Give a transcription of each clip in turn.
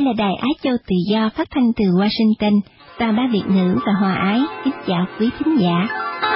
là Đài Á Châu Tự Do phát thanh từ Washington, Toàn ban Việt ngữ và Hòa Ái kính chào quý thính giả.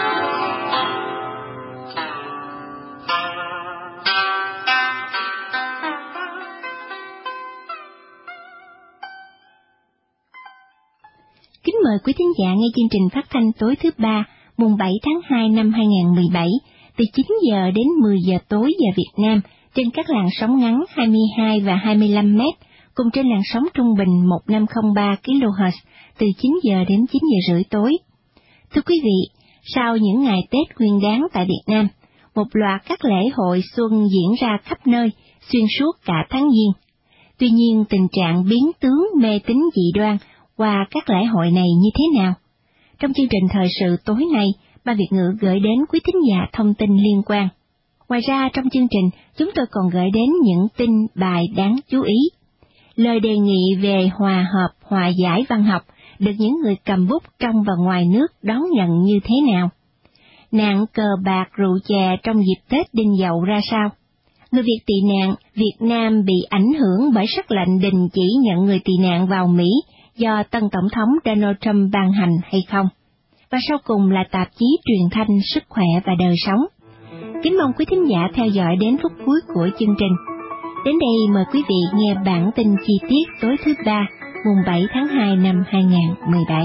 Kính mời quý thính giả nghe chương trình phát thanh tối thứ Ba, mùng 7 tháng 2 năm 2017, từ 9 giờ đến 10 giờ tối giờ Việt Nam, trên các làn sóng ngắn 22 và 25 mét, cùng trên làn sóng trung bình 1503 kHz, từ 9 giờ đến 9 giờ rưỡi tối. Thưa quý vị, sau những ngày Tết Nguyên đán tại Việt Nam, một loạt các lễ hội xuân diễn ra khắp nơi, xuyên suốt cả tháng Giêng. Tuy nhiên, tình trạng biến tướng mê tín dị đoan qua các lễ hội này như thế nào? Trong chương trình thời sự tối nay, Ban Việt ngữ gửi đến quý thính giả thông tin liên quan. Ngoài ra, trong chương trình, chúng tôi còn gửi đến những tin bài đáng chú ý. Lời đề nghị về hòa hợp, hòa giải văn học được những người cầm bút trong và ngoài nước đón nhận như thế nào? Nạn cờ bạc rượu chè trong dịp Tết Đinh Dậu ra sao? Người Việt tị nạn Việt Nam bị ảnh hưởng bởi sắc lệnh đình chỉ nhận người tị nạn vào Mỹ do tân Tổng thống Donald Trump ban hành hay không? Và sau cùng là tạp chí truyền thanh Sức khỏe và đời sống. Kính mong quý thính giả theo dõi đến phút cuối của chương trình. Đến đây mời quý vị nghe bản tin chi tiết tối thứ Ba, mùng 7 tháng 2 năm 2017.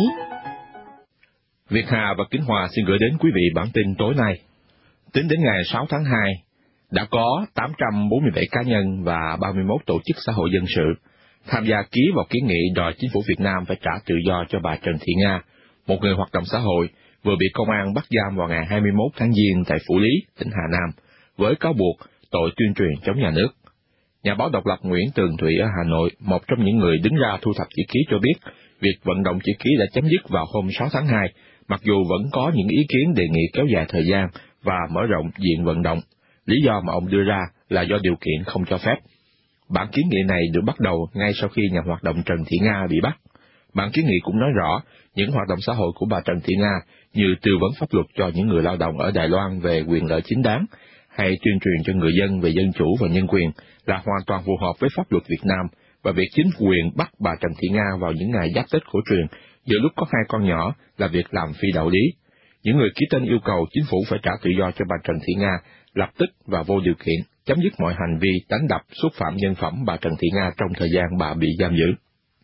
Việt Hà và Kính Hòa xin gửi đến quý vị bản tin tối nay. Tính đến ngày 6 tháng 2, đã có 847 cá nhân và 31 tổ chức xã hội dân sự tham gia ký vào kiến nghị đòi chính phủ Việt Nam phải trả tự do cho bà Trần Thị Nga, một người hoạt động xã hội vừa bị công an bắt giam vào ngày 21 tháng Giêng tại Phủ Lý, tỉnh Hà Nam, với cáo buộc tội tuyên truyền chống nhà nước. Nhà báo độc lập Nguyễn Tường Thụy ở Hà Nội, một trong những người đứng ra thu thập chữ ký cho biết, việc vận động chữ ký đã chấm dứt vào hôm 6 tháng 2, mặc dù vẫn có những ý kiến đề nghị kéo dài thời gian và mở rộng diện vận động. Lý do mà ông đưa ra là do điều kiện không cho phép. Bản kiến nghị này được bắt đầu ngay sau khi nhà hoạt động Trần Thị Nga bị bắt. Bản kiến nghị cũng nói rõ những hoạt động xã hội của bà Trần Thị Nga như tư vấn pháp luật cho những người lao động ở Đài Loan về quyền lợi chính đáng, hay tuyên truyền cho người dân về dân chủ và nhân quyền là hoàn toàn phù hợp với pháp luật Việt Nam, và việc chính quyền bắt bà Trần Thị Nga vào những ngày giáp Tết cổ truyền giữa lúc có 2 con nhỏ là việc làm phi đạo lý. Những người ký tên yêu cầu chính phủ phải trả tự do cho bà Trần Thị Nga lập tức và vô điều kiện chấm dứt mọi hành vi đánh đập, xúc phạm nhân phẩm bà Trần Thị Nga trong thời gian bà bị giam giữ.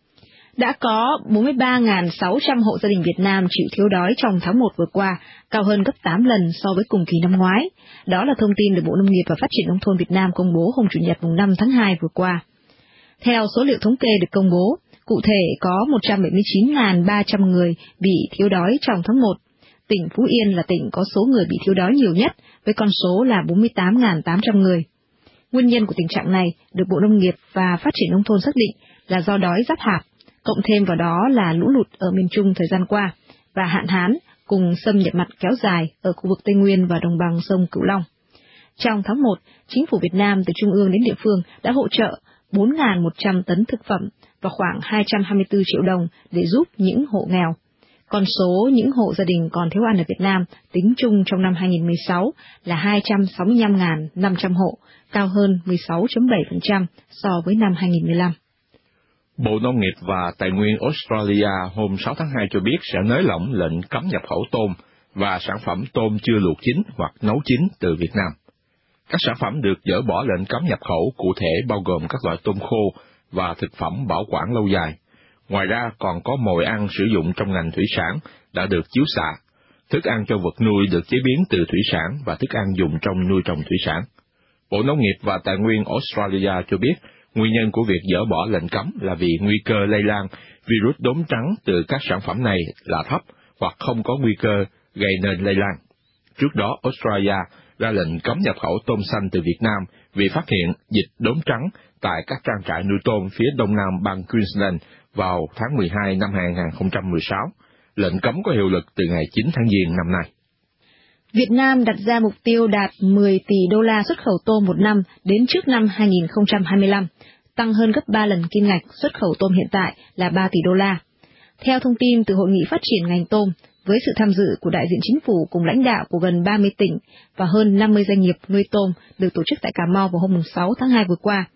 Đã có 43.600 hộ gia đình Việt Nam chịu thiếu đói trong tháng 1 vừa qua, cao hơn gấp 8 lần so với cùng kỳ năm ngoái. Đó là thông tin được Bộ Nông nghiệp và Phát triển Nông thôn Việt Nam công bố hôm Chủ nhật mùng 5 tháng 2 vừa qua. Theo số liệu thống kê được công bố, cụ thể có 179.300 người bị thiếu đói trong tháng 1. Tỉnh Phú Yên là tỉnh có số người bị thiếu đói nhiều nhất, với con số là 48.800 người. Nguyên nhân của tình trạng này được Bộ Nông nghiệp và Phát triển Nông thôn xác định là do đói giáp hạt, cộng thêm vào đó là lũ lụt ở miền Trung thời gian qua, và hạn hán cùng xâm nhập mặn kéo dài ở khu vực Tây Nguyên và đồng bằng sông Cửu Long. Trong tháng 1, Chính phủ Việt Nam từ trung ương đến địa phương đã hỗ trợ 4.100 tấn thực phẩm và khoảng 224 triệu đồng để giúp những hộ nghèo. Con số những hộ gia đình còn thiếu ăn ở Việt Nam tính chung trong năm 2016 là 265.500 hộ, cao hơn 16.7% so với năm 2015. Bộ Nông nghiệp và Tài nguyên Australia hôm 6 tháng 2 cho biết sẽ nới lỏng lệnh cấm nhập khẩu tôm và sản phẩm tôm chưa luộc chín hoặc nấu chín từ Việt Nam. Các sản phẩm được dỡ bỏ lệnh cấm nhập khẩu cụ thể bao gồm các loại tôm khô và thực phẩm bảo quản lâu dài. Ngoài ra còn có mồi ăn sử dụng trong ngành thủy sản đã được chiếu xạ, thức ăn cho vật nuôi được chế biến từ thủy sản và thức ăn dùng trong nuôi trồng thủy sản. Bộ Nông nghiệp và Tài nguyên Australia cho biết nguyên nhân của việc dỡ bỏ lệnh cấm là vì nguy cơ lây lan virus đốm trắng từ các sản phẩm này là thấp hoặc không có nguy cơ gây nên lây lan. Trước đó, Australia ra lệnh cấm nhập khẩu tôm xanh từ Việt Nam vì phát hiện dịch đốm trắng tại các trang trại nuôi tôm phía đông nam bang Queensland vào tháng 12 năm 2016. Lệnh cấm có hiệu lực từ ngày 9 tháng Giêng năm nay. Việt Nam đặt ra mục tiêu đạt 10 tỷ đô la xuất khẩu tôm một năm đến trước năm 2025, tăng hơn gấp 3 lần kim ngạch xuất khẩu tôm hiện tại là 3 tỷ đô la. Theo thông tin từ Hội nghị Phát triển ngành tôm, với sự tham dự của đại diện chính phủ cùng lãnh đạo của gần 30 tỉnh và hơn 50 doanh nghiệp nuôi tôm được tổ chức tại Cà Mau vào hôm 6 tháng 2 vừa qua,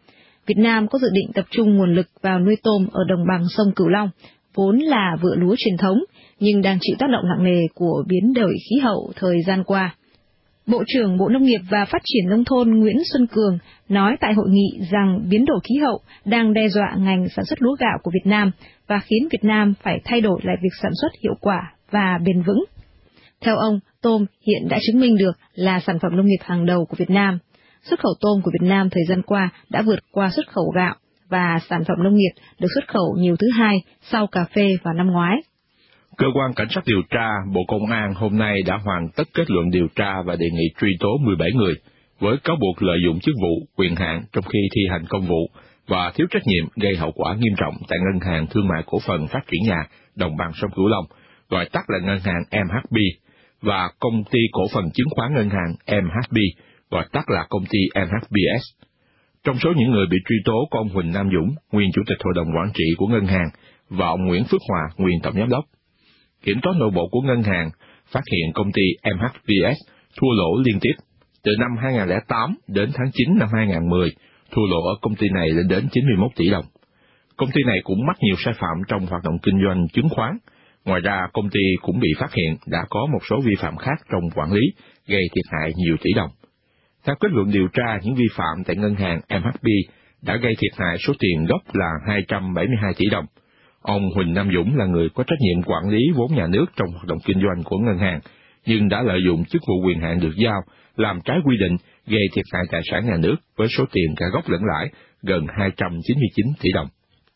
Việt Nam có dự định tập trung nguồn lực vào nuôi tôm ở đồng bằng sông Cửu Long, vốn là vựa lúa truyền thống, nhưng đang chịu tác động nặng nề của biến đổi khí hậu thời gian qua. Bộ trưởng Bộ Nông nghiệp và Phát triển Nông thôn Nguyễn Xuân Cường nói tại hội nghị rằng biến đổi khí hậu đang đe dọa ngành sản xuất lúa gạo của Việt Nam và khiến Việt Nam phải thay đổi lại việc sản xuất hiệu quả và bền vững. Theo ông, tôm hiện đã chứng minh được là sản phẩm nông nghiệp hàng đầu của Việt Nam. Xuất khẩu tôm của Việt Nam thời gian qua đã vượt qua xuất khẩu gạo và sản phẩm nông nghiệp được xuất khẩu nhiều thứ hai sau cà phê vào năm ngoái. Cơ quan Cảnh sát điều tra Bộ Công an hôm nay đã hoàn tất kết luận điều tra và đề nghị truy tố 17 người với cáo buộc lợi dụng chức vụ, quyền hạn trong khi thi hành công vụ và thiếu trách nhiệm gây hậu quả nghiêm trọng tại Ngân hàng Thương mại Cổ phần Phát triển Nhà Đồng bằng sông Cửu Long, gọi tắt là ngân hàng MHB, và Công ty Cổ phần Chứng khoán Ngân hàng MHB, gọi tắt là công ty MHBS. Trong số những người bị truy tố có ông Huỳnh Nam Dũng, nguyên Chủ tịch Hội đồng Quản trị của Ngân hàng, và ông Nguyễn Phước Hòa, nguyên Tổng Giám đốc. Kiểm toán nội bộ của Ngân hàng phát hiện công ty MHBS thua lỗ liên tiếp. Từ năm 2008 đến tháng 9 năm 2010, thua lỗ ở công ty này lên đến 91 tỷ đồng. Công ty này cũng mắc nhiều sai phạm trong hoạt động kinh doanh chứng khoán. Ngoài ra, công ty cũng bị phát hiện đã có một số vi phạm khác trong quản lý, gây thiệt hại nhiều tỷ đồng. Theo kết luận điều tra, những vi phạm tại ngân hàng MHB đã gây thiệt hại số tiền gốc là 272 tỷ đồng. Ông Huỳnh Nam Dũng là người có trách nhiệm quản lý vốn nhà nước trong hoạt động kinh doanh của ngân hàng, nhưng đã lợi dụng chức vụ quyền hạn được giao, làm trái quy định, gây thiệt hại tài sản nhà nước với số tiền cả gốc lẫn lãi gần 299 tỷ đồng.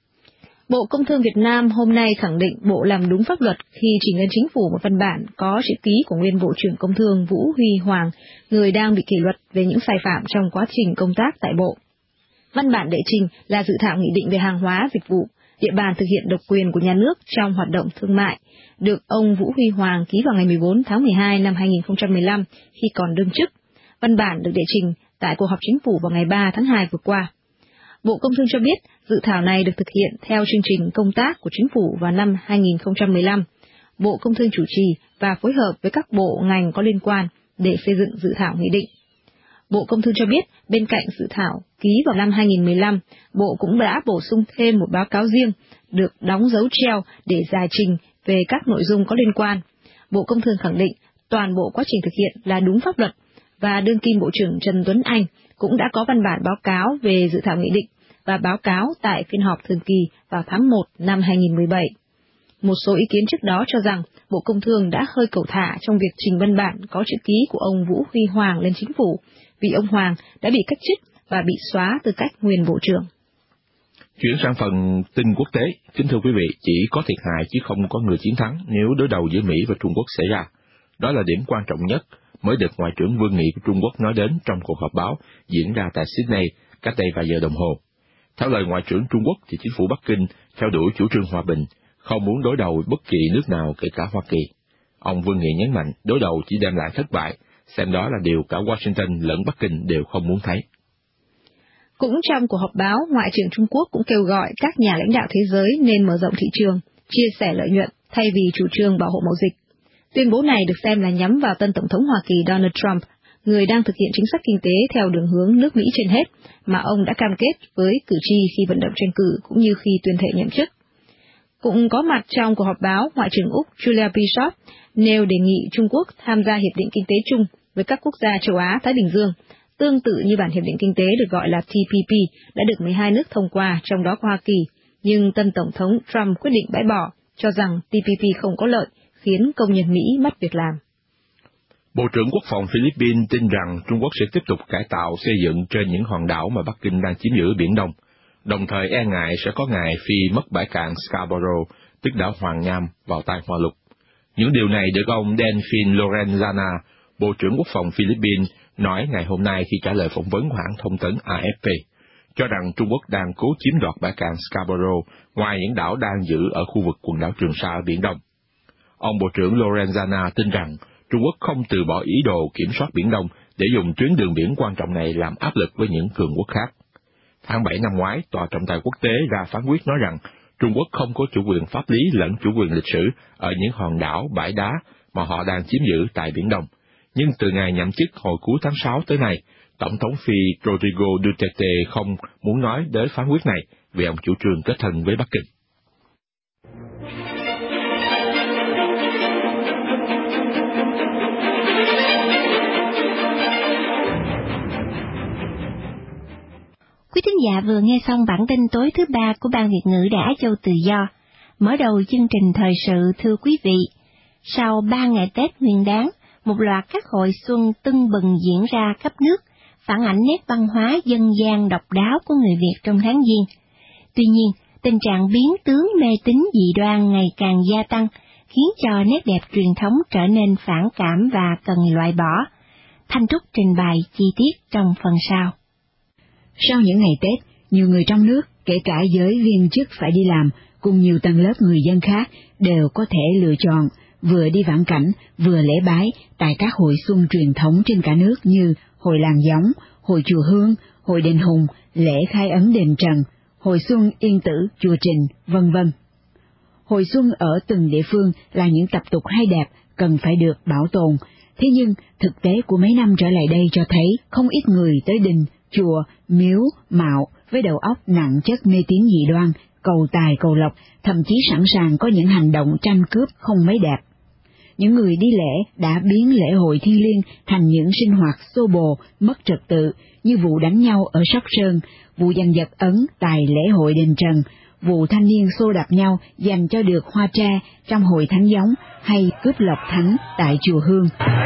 Bộ Công Thương Việt Nam hôm nay khẳng định Bộ làm đúng pháp luật khi trình lên Chính phủ một văn bản có chữ ký của nguyên Bộ trưởng Công Thương Vũ Huy Hoàng, người đang bị kỷ luật về những sai phạm trong quá trình công tác tại Bộ. Văn bản đệ trình là dự thảo nghị định về hàng hóa dịch vụ, địa bàn thực hiện độc quyền của nhà nước trong hoạt động thương mại, được ông Vũ Huy Hoàng ký vào ngày 14 tháng 12 năm 2015 khi còn đương chức. Văn bản được đệ trình tại cuộc họp Chính phủ vào ngày 3 tháng 2 vừa qua. Bộ Công Thương cho biết, dự thảo này được thực hiện theo chương trình công tác của Chính phủ vào năm 2015. Bộ Công Thương chủ trì và phối hợp với các bộ ngành có liên quan để xây dựng dự thảo nghị định. Bộ Công Thương cho biết, bên cạnh dự thảo ký vào năm 2015, Bộ cũng đã bổ sung thêm một báo cáo riêng, được đóng dấu treo để giải trình về các nội dung có liên quan. Bộ Công Thương khẳng định toàn bộ quá trình thực hiện là đúng pháp luật, và đương kim Bộ trưởng Trần Tuấn Anh cũng đã có văn bản báo cáo về dự thảo nghị định và báo cáo tại phiên họp thường kỳ vào tháng 1 năm 2017. Một số ý kiến trước đó cho rằng Bộ Công Thương đã hơi cẩu thả trong việc trình văn bản có chữ ký của ông Vũ Huy Hoàng lên Chính phủ, vì ông Hoàng đã bị cách chức và bị xóa tư cách nguyên Bộ trưởng. Chuyển sang phần tin quốc tế, kính thưa quý vị, chỉ có thiệt hại chứ không có người chiến thắng nếu đối đầu giữa Mỹ và Trung Quốc xảy ra. Đó là điểm quan trọng nhất mới được Ngoại trưởng Vương Nghị của Trung Quốc nói đến trong cuộc họp báo diễn ra tại Sydney cách đây vài giờ đồng hồ. Theo lời Ngoại trưởng Trung Quốc thì chính phủ Bắc Kinh theo đuổi chủ trương hòa bình, không muốn đối đầu bất kỳ nước nào kể cả Hoa Kỳ. Ông Vương Nghị nhấn mạnh đối đầu chỉ đem lại thất bại, xem đó là điều cả Washington lẫn Bắc Kinh đều không muốn thấy. Cũng trong cuộc họp báo, Ngoại trưởng Trung Quốc cũng kêu gọi các nhà lãnh đạo thế giới nên mở rộng thị trường, chia sẻ lợi nhuận thay vì chủ trương bảo hộ mậu dịch. Tuyên bố này được xem là nhắm vào tân Tổng thống Hoa Kỳ Donald Trump, người đang thực hiện chính sách kinh tế theo đường hướng nước Mỹ trên hết, mà ông đã cam kết với cử tri khi vận động tranh cử cũng như khi tuyên thệ nhậm chức. Cũng có mặt trong cuộc họp báo, Ngoại trưởng Úc Julia Bishop nêu đề nghị Trung Quốc tham gia Hiệp định Kinh tế chung với các quốc gia châu Á-Thái Bình Dương, tương tự như bản Hiệp định Kinh tế được gọi là TPP đã được 12 nước thông qua, trong đó có Hoa Kỳ, nhưng tân Tổng thống Trump quyết định bãi bỏ, cho rằng TPP không có lợi, khiến công nhân Mỹ mất việc làm. Bộ trưởng Quốc phòng Philippines tin rằng Trung Quốc sẽ tiếp tục cải tạo xây dựng trên những hòn đảo mà Bắc Kinh đang chiếm giữ ở Biển Đông, đồng thời e ngại sẽ có ngày phi mất bãi cạn Scarborough, tức đảo Hoàng Nham, vào tay Hoa Lục. Những điều này được ông Delfin Lorenzana, Bộ trưởng Quốc phòng Philippines, nói ngày hôm nay khi trả lời phỏng vấn của hãng thông tấn AFP, cho rằng Trung Quốc đang cố chiếm đoạt bãi cạn Scarborough ngoài những đảo đang giữ ở khu vực quần đảo Trường Sa ở Biển Đông. Ông Bộ trưởng Lorenzana tin rằng Trung Quốc không từ bỏ ý đồ kiểm soát Biển Đông để dùng tuyến đường biển quan trọng này làm áp lực với những cường quốc khác. Tháng 7 năm ngoái, Tòa trọng tài quốc tế ra phán quyết nói rằng Trung Quốc không có chủ quyền pháp lý lẫn chủ quyền lịch sử ở những hòn đảo, bãi đá mà họ đang chiếm giữ tại Biển Đông. Nhưng từ ngày nhậm chức hồi cuối tháng 6 tới nay, Tổng thống Phi Rodrigo Duterte không muốn nói đến phán quyết này vì ông chủ trương kết thân với Bắc Kinh. Quý thính giả vừa nghe xong bản tin tối thứ ba của Ban Việt ngữ Đài Á Châu Tự Do. Mở đầu chương trình thời sự, thưa quý vị, sau 3 ngày Tết Nguyên đán, một loạt các hội xuân tưng bừng diễn ra khắp nước, phản ảnh nét văn hóa dân gian độc đáo của người Việt trong tháng Giêng. Tuy nhiên, tình trạng biến tướng mê tín dị đoan ngày càng gia tăng, khiến cho nét đẹp truyền thống trở nên phản cảm và cần loại bỏ. Thanh Trúc trình bày chi tiết trong phần sau. Sau những ngày Tết, nhiều người trong nước, kể cả giới viên chức phải đi làm, cùng nhiều tầng lớp người dân khác đều có thể lựa chọn vừa đi vãn cảnh, vừa lễ bái tại các hội xuân truyền thống trên cả nước như hội Làng Gióng, hội Chùa Hương, hội Đền Hùng, lễ khai ấn đền Trần, hội xuân Yên Tử, chùa Trình, vân vân. Hội xuân ở từng địa phương là những tập tục hay đẹp cần phải được bảo tồn, thế nhưng thực tế của mấy năm trở lại đây cho thấy không ít người tới đình, chùa, miếu, mạo với đầu óc nặng chất mê tín dị đoan, cầu tài cầu lộc, thậm chí sẵn sàng có những hành động tranh cướp không mấy đẹp. Những người đi lễ đã biến lễ hội thiêng liêng thành những sinh hoạt xô bồ, mất trật tự, như vụ đánh nhau ở Sóc Sơn, vụ giành giật ấn tại lễ hội đền Trần, vụ thanh niên xô đạp nhau giành cho được hoa tre trong hội thánh gióng, hay cướp lộc thánh tại chùa Hương.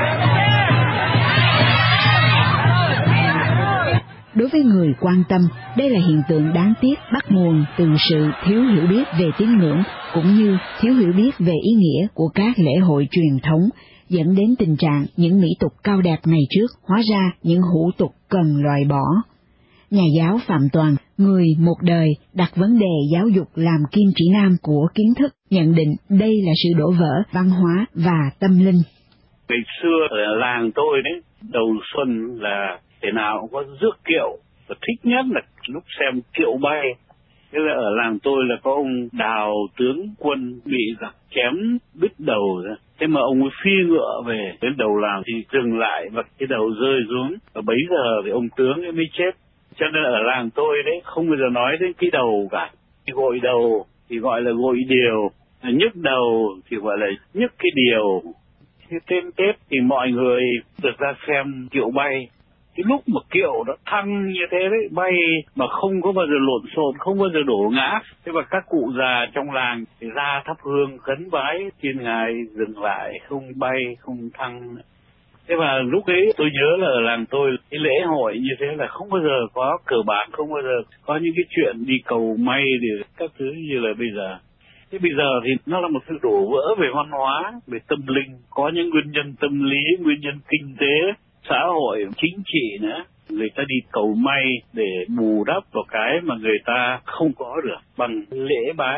Đối với người quan tâm, đây là hiện tượng đáng tiếc bắt nguồn từ sự thiếu hiểu biết về tín ngưỡng cũng như thiếu hiểu biết về ý nghĩa của các lễ hội truyền thống, dẫn đến tình trạng những mỹ tục cao đẹp ngày trước hóa ra những hủ tục cần loại bỏ. Nhà giáo Phạm Toàn, người một đời đặt vấn đề giáo dục làm kim chỉ nam của kiến thức, nhận định đây là sự đổ vỡ văn hóa và tâm linh. Ngày xưa ở làng tôi đấy, đầu xuân là thế nào cũng có rước kiệu, và thích nhất là lúc xem kiệu bay. Thế là ở làng tôi là có ông Đào tướng quân bị giặc chém đứt đầu ra. Thế mà ông ấy phi ngựa về đến đầu làng thì dừng lại và cái đầu rơi xuống, và bấy giờ thì ông tướng ấy mới chết. Cho nên ở làng tôi đấy không bao giờ nói đến cái đầu cả. Gội đầu thì gọi là gội điều, nhức đầu thì gọi là nhức cái điều. Thế trên Tết thì mọi người được ra xem kiệu bay. Cái lúc mà kiệu nó thăng như thế đấy, bay mà không có bao giờ lộn xộn, không bao giờ đổ ngã. Thế mà các cụ già trong làng thì ra thắp hương khấn vái, xin ngài dừng lại, không bay, không thăng. Thế mà lúc ấy tôi nhớ là ở làng tôi, cái lễ hội như thế là không bao giờ có cờ bạc, không bao giờ có những cái chuyện đi cầu may để các thứ như là bây giờ. Thế bây giờ thì nó là một sự đổ vỡ về văn hóa, về tâm linh, có những nguyên nhân tâm lý, nguyên nhân kinh tế, xã hội, chính trị nữa. Người ta đi cầu may để bù đắp vào cái mà người ta không có được bằng lễ bái.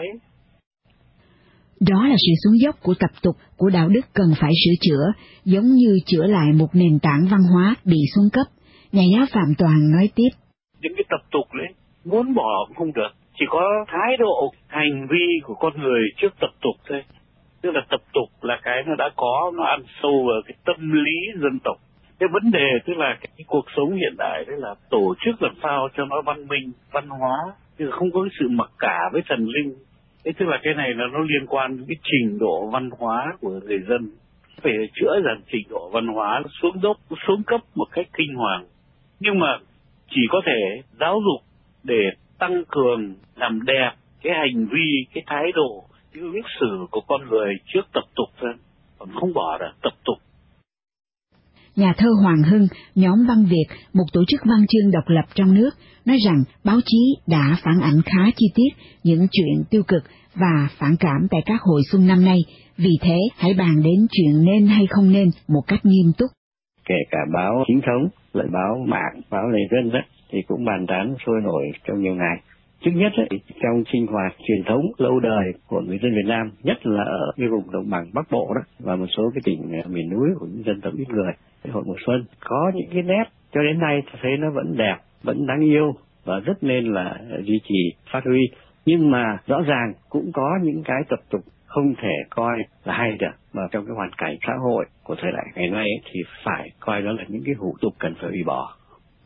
Đó là sự xuống dốc của tập tục, của đạo đức cần phải sửa chữa, giống như chữa lại một nền tảng văn hóa bị xuống cấp. Nhà giáo Phạm Toàn nói tiếp. Những cái tập tục đấy, muốn bỏ cũng không được. Chỉ có thái độ, hành vi của con người trước tập tục thôi. Tức là tập tục là cái nó đã có, nó ăn sâu vào cái tâm lý dân tộc. Cái vấn đề tức là cái cuộc sống hiện đại đấy là tổ chức làm sao cho nó văn minh, văn hóa, chứ không có cái sự mặc cả với thần linh. Thế tức là cái này là nó liên quan đến cái trình độ văn hóa của người dân. Phải chữa dần trình độ văn hóa xuống dốc, xuống cấp một cách kinh hoàng. Nhưng mà chỉ có thể giáo dục để tăng cường, làm đẹp cái hành vi, cái thái độ, cái ứng xử của con người trước tập tục thôi, còn không bỏ được tập tục. Nhà thơ Hoàng Hưng, nhóm Văn Việt, một tổ chức văn chương độc lập trong nước, nói rằng báo chí đã phản ảnh khá chi tiết những chuyện tiêu cực và phản cảm tại các hội xuân năm nay, vì thế hãy bàn đến chuyện nên hay không nên một cách nghiêm túc. Kể cả báo chính thống, lẫn báo mạng, báo lề dân đó, thì cũng bàn tán sôi nổi trong nhiều ngày. Trước nhất ấy, trong sinh hoạt truyền thống lâu đời của người dân Việt Nam, nhất là ở cái vùng đồng bằng Bắc Bộ đó và một số cái tỉnh miền núi của những dân tộc ít người, cái hội mùa xuân có những cái nét cho đến nay tôi thấy nó vẫn đẹp, vẫn đáng yêu và rất nên là duy trì, phát huy. Nhưng mà rõ ràng cũng có những cái tập tục không thể coi là hay được, mà trong cái hoàn cảnh xã hội của thời đại ngày nay ấy, thì phải coi đó là những cái hủ tục cần phải hủy bỏ.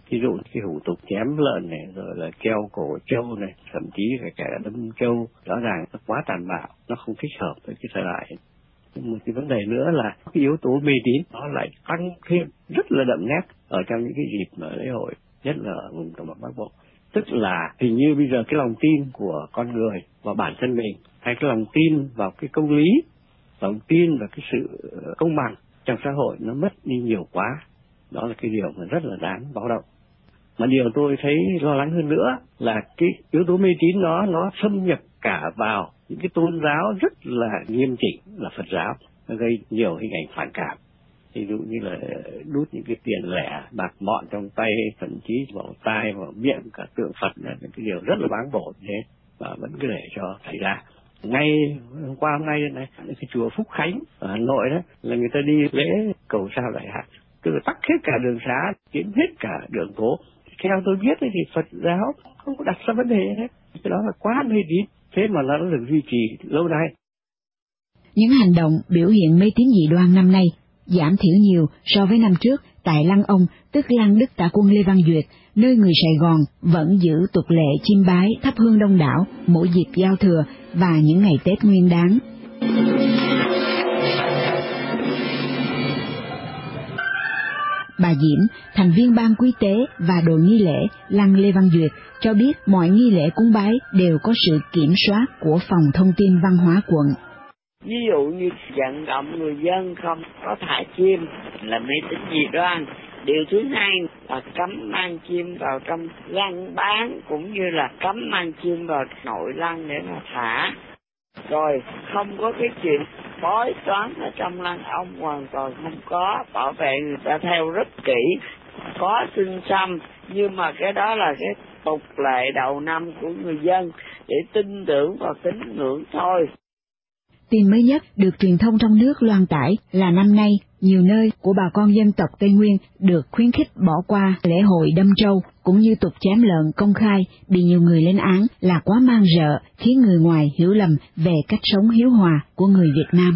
ví dụ cái hủ tục chém lợn này, rồi là treo cổ trâu này, thậm chí cả đâm trâu, rõ ràng nó quá tàn bạo, nó không thích hợp với cái thời đại. Một cái vấn đề nữa là cái yếu tố mê tín nó lại tăng thêm rất là đậm nét ở trong những cái dịp mà lễ hội, nhất là ở vùng đồng bằng Bắc Bộ. Tức là hình như bây giờ cái lòng tin của con người vào bản thân mình, hay cái lòng tin vào cái công lý, lòng tin vào cái sự công bằng trong xã hội nó mất đi nhiều quá. Đó là cái điều mà rất là đáng báo động. Mà điều tôi thấy lo lắng hơn nữa là cái yếu tố mê tín nó xâm nhập cả vào những cái tôn giáo rất là nghiêm chỉnh là Phật giáo, nó gây nhiều hình ảnh phản cảm. Ví dụ như là đút những cái tiền lẻ, bạc mọn trong tay, thậm chí vào tai, vào miệng cả tượng Phật, là những cái điều rất là báng bổ thế và vẫn cứ để cho xảy ra. Ngay hôm qua hôm nay này, cái chùa Phúc Khánh ở Hà Nội đó là người ta đi lễ cầu sao đại hạn, tức là tắc hết cả đường xá, chiếm hết cả đường phố. Theo tôi biết thì Phật giáo không có đặt ra vấn đề hết, cái đó là quá mê tín, thế mà nó được duy trì lâu nay. Những hành động biểu hiện mê tín dị đoan năm nay giảm thiểu nhiều so với năm trước tại Lăng Ông, tức Lăng Đức Tả Quân Lê Văn Duyệt, nơi người Sài Gòn vẫn giữ tục lệ chiêm bái thắp hương đông đảo mỗi dịp giao thừa và những ngày Tết Nguyên đán. Bà Diễm, thành viên ban quy tế và đội nghi lễ Lăng Lê Văn Duyệt, cho biết mọi nghi lễ cúng bái đều có sự kiểm soát của Phòng Thông tin Văn hóa quận. Ví dụ như vận động người dân không có thả chim là mê tín dị đoan. Điều thứ hai là cấm mang chim vào trong lăng bán, cũng như là cấm mang chim vào nội lăng để mà thả. Rồi không có cái chuyện bói toán ở trong lăng ông, hoàn toàn không có, bảo vệ người ta theo rất kỹ. Có xưng xăm, nhưng mà cái đó là cái tục lệ đầu năm của người dân để tin tưởng vào tín ngưỡng thôi. Tin mới nhất được truyền thông trong nước loan tải là năm nay, nhiều nơi của bà con dân tộc Tây Nguyên được khuyến khích bỏ qua lễ hội đâm trâu, cũng như tục chém lợn công khai bị nhiều người lên án là quá man rợ, khiến người ngoài hiểu lầm về cách sống hiếu hòa của người Việt Nam.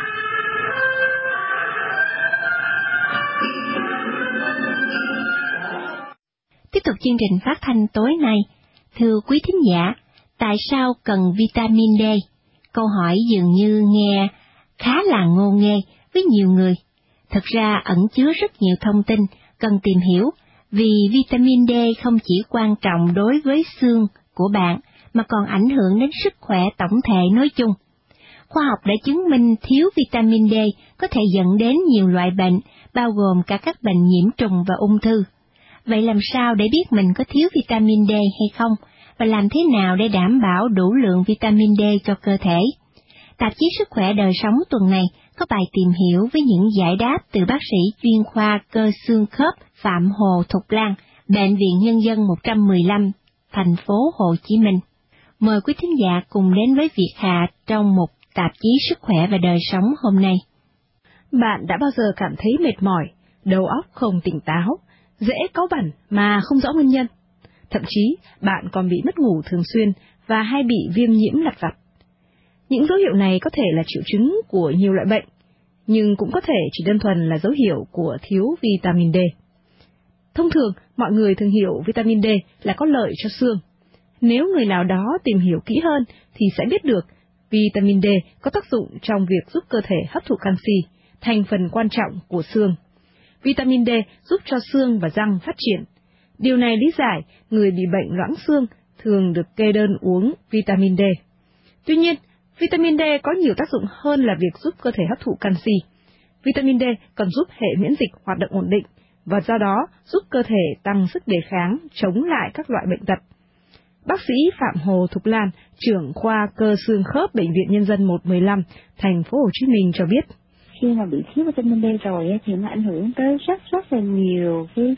Tiếp tục chương trình phát thanh tối nay. Thưa quý thính giả, tại sao cần vitamin D? Câu hỏi dường như nghe khá là ngô nghê với nhiều người. Thực ra ẩn chứa rất nhiều thông tin cần tìm hiểu, vì vitamin D không chỉ quan trọng đối với xương của bạn, mà còn ảnh hưởng đến sức khỏe tổng thể nói chung. Khoa học đã chứng minh thiếu vitamin D có thể dẫn đến nhiều loại bệnh, bao gồm cả các bệnh nhiễm trùng và ung thư. Vậy làm sao để biết mình có thiếu vitamin D hay không, và làm thế nào để đảm bảo đủ lượng vitamin D cho cơ thể? Tạp chí Sức khỏe đời sống tuần này có bài tìm hiểu với những giải đáp từ bác sĩ chuyên khoa cơ xương khớp Phạm Hồ Thục Lan, Bệnh viện Nhân dân 115, thành phố Hồ Chí Minh. Mời quý thính giả cùng đến với Việt Hà trong một tạp chí Sức khỏe và đời sống hôm nay. Bạn đã bao giờ cảm thấy mệt mỏi, đầu óc không tỉnh táo, dễ cáu bẳn mà không rõ nguyên nhân? Thậm chí bạn còn bị mất ngủ thường xuyên và hay bị viêm nhiễm lặt vặt. Những dấu hiệu này có thể là triệu chứng của nhiều loại bệnh, nhưng cũng có thể chỉ đơn thuần là dấu hiệu của thiếu vitamin D. Thông thường, mọi người thường hiểu vitamin D là có lợi cho xương. Nếu người nào đó tìm hiểu kỹ hơn thì sẽ biết được vitamin D có tác dụng trong việc giúp cơ thể hấp thụ canxi, thành phần quan trọng của xương. Vitamin D giúp cho xương và răng phát triển. Điều này lý giải người bị bệnh loãng xương thường được kê đơn uống vitamin D. Tuy nhiên, vitamin D có nhiều tác dụng hơn là việc giúp cơ thể hấp thụ canxi. Vitamin D còn giúp hệ miễn dịch hoạt động ổn định, và do đó giúp cơ thể tăng sức đề kháng chống lại các loại bệnh tật. Bác sĩ Phạm Hồ Thục Lan, trưởng khoa cơ xương khớp Bệnh viện Nhân dân 115, thành phố Hồ Chí Minh cho biết. Khi mà bị thiếu vitamin D rồi thì nó ảnh hưởng tới rất là nhiều cái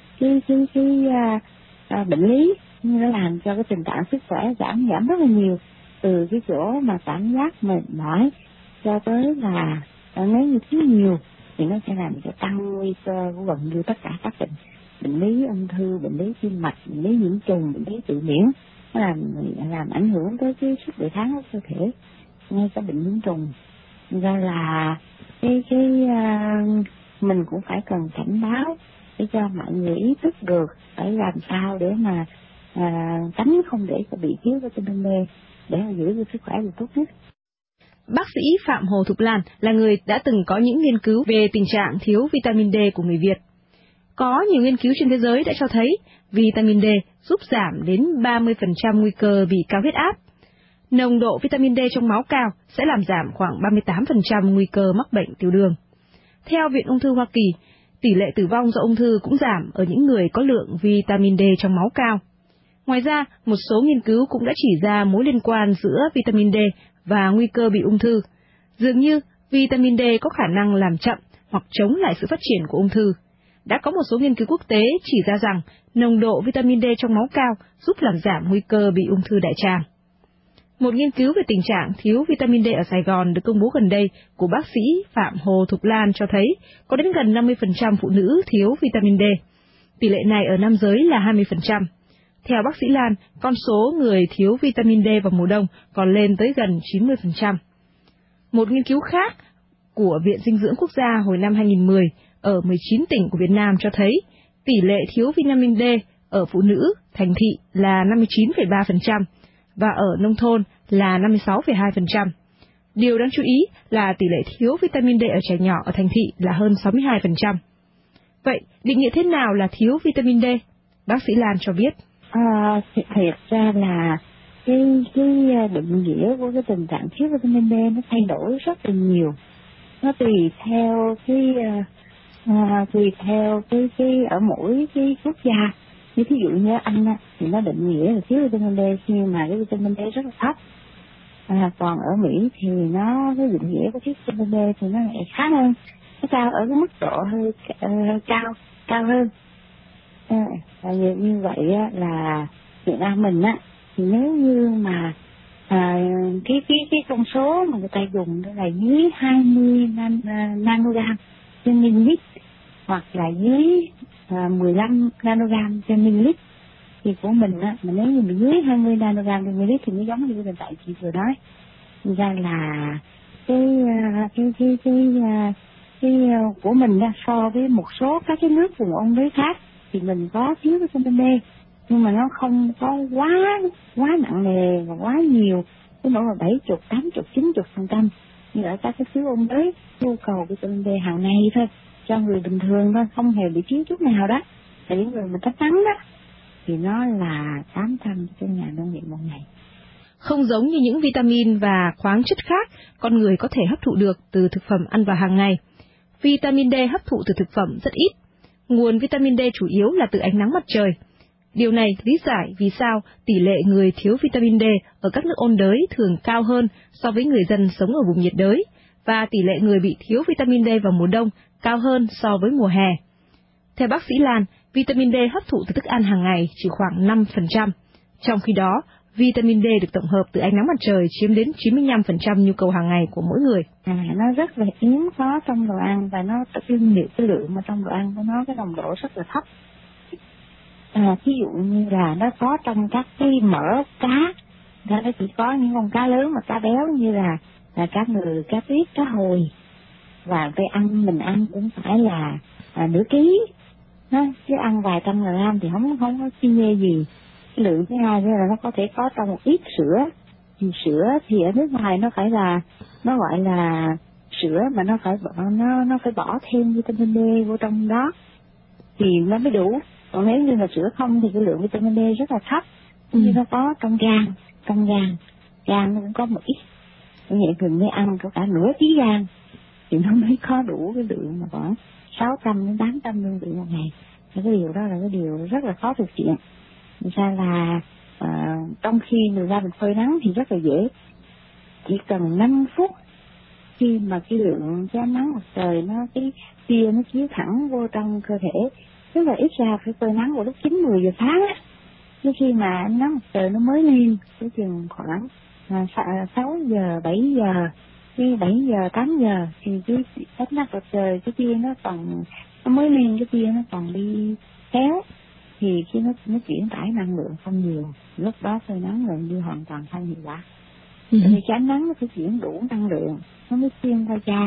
bệnh lý, nhưng nó làm cho cái tình trạng sức khỏe giảm rất là nhiều, từ cái chỗ mà cảm giác mệt mỏi cho tới là nếu như thiếu nhiều thì nó sẽ làm cho tăng nguy cơ của gần như tất cả các bệnh lý ung thư, bệnh lý tim mạch, bệnh lý nhiễm trùng, bệnh lý tự miễn. Nó làm ảnh hưởng tới cái sức đề kháng của cơ thể, ngay cả bệnh nhiễm trùng. Ra là mình cũng phải cần cảnh báo để cho mọi người ý thức được phải làm sao để mà tránh không để bị thiếu vitamin D để mà giữ được sức khỏe được tốt nhất. Bác sĩ Phạm Hồ Thục Lan là người đã từng có những nghiên cứu về tình trạng thiếu vitamin D của người Việt. Có nhiều nghiên cứu trên thế giới đã cho thấy vitamin D giúp giảm đến 30% nguy cơ bị cao huyết áp. Nồng độ vitamin D trong máu cao sẽ làm giảm khoảng 38% nguy cơ mắc bệnh tiểu đường. Theo Viện Ung thư Hoa Kỳ, tỷ lệ tử vong do ung thư cũng giảm ở những người có lượng vitamin D trong máu cao. Ngoài ra, một số nghiên cứu cũng đã chỉ ra mối liên quan giữa vitamin D và nguy cơ bị ung thư. Dường như vitamin D có khả năng làm chậm hoặc chống lại sự phát triển của ung thư. Đã có một số nghiên cứu quốc tế chỉ ra rằng nồng độ vitamin D trong máu cao giúp làm giảm nguy cơ bị ung thư đại tràng. Một nghiên cứu về tình trạng thiếu vitamin D ở Sài Gòn được công bố gần đây của bác sĩ Phạm Hồ Thục Lan cho thấy có đến gần 50% phụ nữ thiếu vitamin D. Tỷ lệ này ở nam giới là 20%. Theo bác sĩ Lan, con số người thiếu vitamin D vào mùa đông còn lên tới gần 90%. Một nghiên cứu khác của Viện Dinh dưỡng Quốc gia hồi năm 2010 ở 19 tỉnh của Việt Nam cho thấy tỷ lệ thiếu vitamin D ở phụ nữ thành thị là 59,3% và ở nông thôn là 56,2%. Điều đáng chú ý là tỷ lệ thiếu vitamin D ở trẻ nhỏ ở thành thị là hơn 62%. Vậy, định nghĩa thế nào là thiếu vitamin D? Bác sĩ Lan cho biết. Thiệt ra là cái định nghĩa của cái tình trạng thiếu vitamin D nó thay đổi rất là nhiều. Nó tùy theo cái ở mỗi cái quốc gia. Như ví dụ như Anh thì nó định nghĩa là thiếu vitamin D khi mà cái vitamin D rất là thấp. Còn ở Mỹ thì cái định nghĩa của thiếu vitamin D thì nó lại khá hơn, nó cao ở cái mức độ hơi cao hơn. Như vậy là Việt Nam mình thì nếu như mà cái con số mà người ta dùng đó là dưới 20 nanogram trên ml hoặc là dưới 15 nanogram trên ml thì của mình mà nếu như mình dưới 20 nanogram trên ml thì nó giống như tình trạng chị vừa nói. Thực ra là cái của mình so với một số các cái nước vùng ôn đới khác thì mình có thiếu vitamin D nhưng mà nó không có quá nặng nề và quá nhiều, cái nỗi là 70, 80, 90% như ở các cái xứ ôn đới nhu cầu vitamin D hàng ngày thôi cho người bình thường thôi, không hề bị thiếu chút nào đó. Thì những người mình có nắng đó thì nó là 800 trên 1000 đơn vị một ngày. Không giống như những vitamin và khoáng chất khác con người có thể hấp thụ được từ thực phẩm ăn vào hàng ngày, vitamin D hấp thụ từ thực phẩm rất ít. Nguồn vitamin D chủ yếu là từ ánh nắng mặt trời. Điều này lý giải vì sao tỷ lệ người thiếu vitamin D ở các nước ôn đới thường cao hơn so với người dân sống ở vùng nhiệt đới, và tỷ lệ người bị thiếu vitamin D vào mùa đông cao hơn so với mùa hè. Theo bác sĩ Lan, vitamin D hấp thụ từ thức ăn hàng ngày chỉ khoảng 5%, trong khi đó vitamin D được tổng hợp từ ánh nắng mặt trời chiếm đến 95% nhu cầu hàng ngày của mỗi người. Nó rất là hiếm có trong đồ ăn và nó cái lượng mà trong đồ ăn của nó cái nồng độ rất là thấp. Ví dụ như là nó có trong các cái mỡ cá, nó chỉ có những con cá lớn mà cá béo như là cá ngừ, cá tuyết, cá hồi, và mình ăn cũng phải là nửa ký, chứ ăn vài trăm gram thì không có chi nhê gì. Cái lượng thứ hai là nó có thể có trong một ít sữa. Thì sữa thì ở nước ngoài nó phải là nó gọi là sữa mà nó phải bỏ thêm vitamin D vô trong đó thì nó mới đủ. Còn nếu như là sữa không thì cái lượng vitamin D rất là thấp. Như nó có trong gan nó cũng có một ít. Như vậy thường mới ăn có cả nửa ký gan thì nó mới có đủ cái lượng mà khoảng 600 đến 800 đơn vị một ngày. Thì cái điều đó là cái điều rất là khó thực hiện. Thực ra là trong khi mình ra mình phơi nắng thì rất là dễ, chỉ cần 5 phút khi mà cái lượng cái ánh nắng mặt trời cái tia nó chiếu thẳng vô trong cơ thể, tức là ít ra phải phơi nắng vào lúc 9-10 giờ sáng á, trước khi mà ánh nắng mặt trời nó mới lên, cái chừng khoảng 6 giờ 7 giờ, khi 7 giờ 8 giờ thì cái ánh nắng mặt trời cái tia nó mới lên, cái tia nó còn đi kéo thì khi nó chuyển tải năng lượng không nhiều, lúc đó phơi nắng gần như hoàn toàn không hiệu quả. Thì cái ánh nắng nó phải chuyển đủ năng lượng nó mới xuyên qua da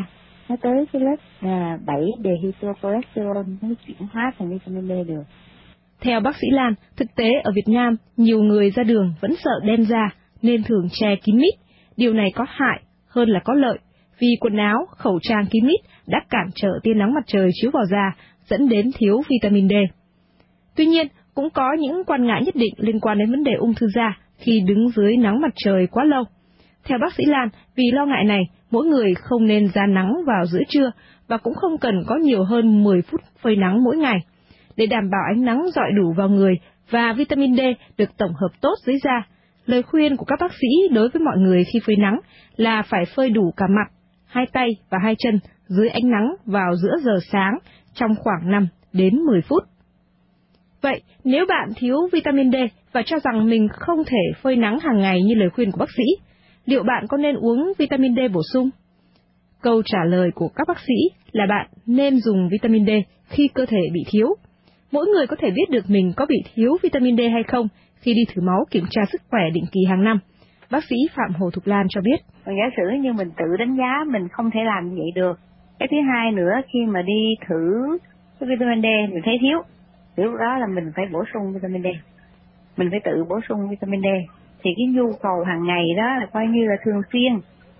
nó tới cái lớp 7 dehydrocholesterol nó chuyển hóa thành vitamin D được. Theo bác sĩ Lan, thực tế ở Việt Nam, nhiều người ra đường vẫn sợ đem ra nên thường che kín mít. Điều này có hại hơn là có lợi, vì quần áo, khẩu trang kín mít đã cản trở tia nắng mặt trời chiếu vào da, dẫn đến thiếu vitamin D. Tuy nhiên, cũng có những quan ngại nhất định liên quan đến vấn đề ung thư da khi đứng dưới nắng mặt trời quá lâu. Theo bác sĩ Lan, vì lo ngại này, mỗi người không nên ra nắng vào giữa trưa và cũng không cần có nhiều hơn 10 phút phơi nắng mỗi ngày. Để đảm bảo ánh nắng rọi đủ vào người và vitamin D được tổng hợp tốt dưới da, lời khuyên của các bác sĩ đối với mọi người khi phơi nắng là phải phơi đủ cả mặt, hai tay và hai chân dưới ánh nắng vào giữa giờ sáng trong khoảng 5 đến 10 phút. Vậy, nếu bạn thiếu vitamin D và cho rằng mình không thể phơi nắng hàng ngày như lời khuyên của bác sĩ, liệu bạn có nên uống vitamin D bổ sung? Câu trả lời của các bác sĩ là bạn nên dùng vitamin D khi cơ thể bị thiếu. Mỗi người có thể biết được mình có bị thiếu vitamin D hay không khi đi thử máu kiểm tra sức khỏe định kỳ hàng năm. Bác sĩ Phạm Hồ Thục Lan cho biết. Còn giả sử như mình tự đánh giá mình không thể làm như vậy được. Cái thứ hai nữa, khi mà đi thử cái vitamin D mình thấy thiếu, thì lúc đó là mình phải bổ sung vitamin D. Mình phải tự bổ sung vitamin D. Thì cái nhu cầu hàng ngày đó là coi như là thường xuyên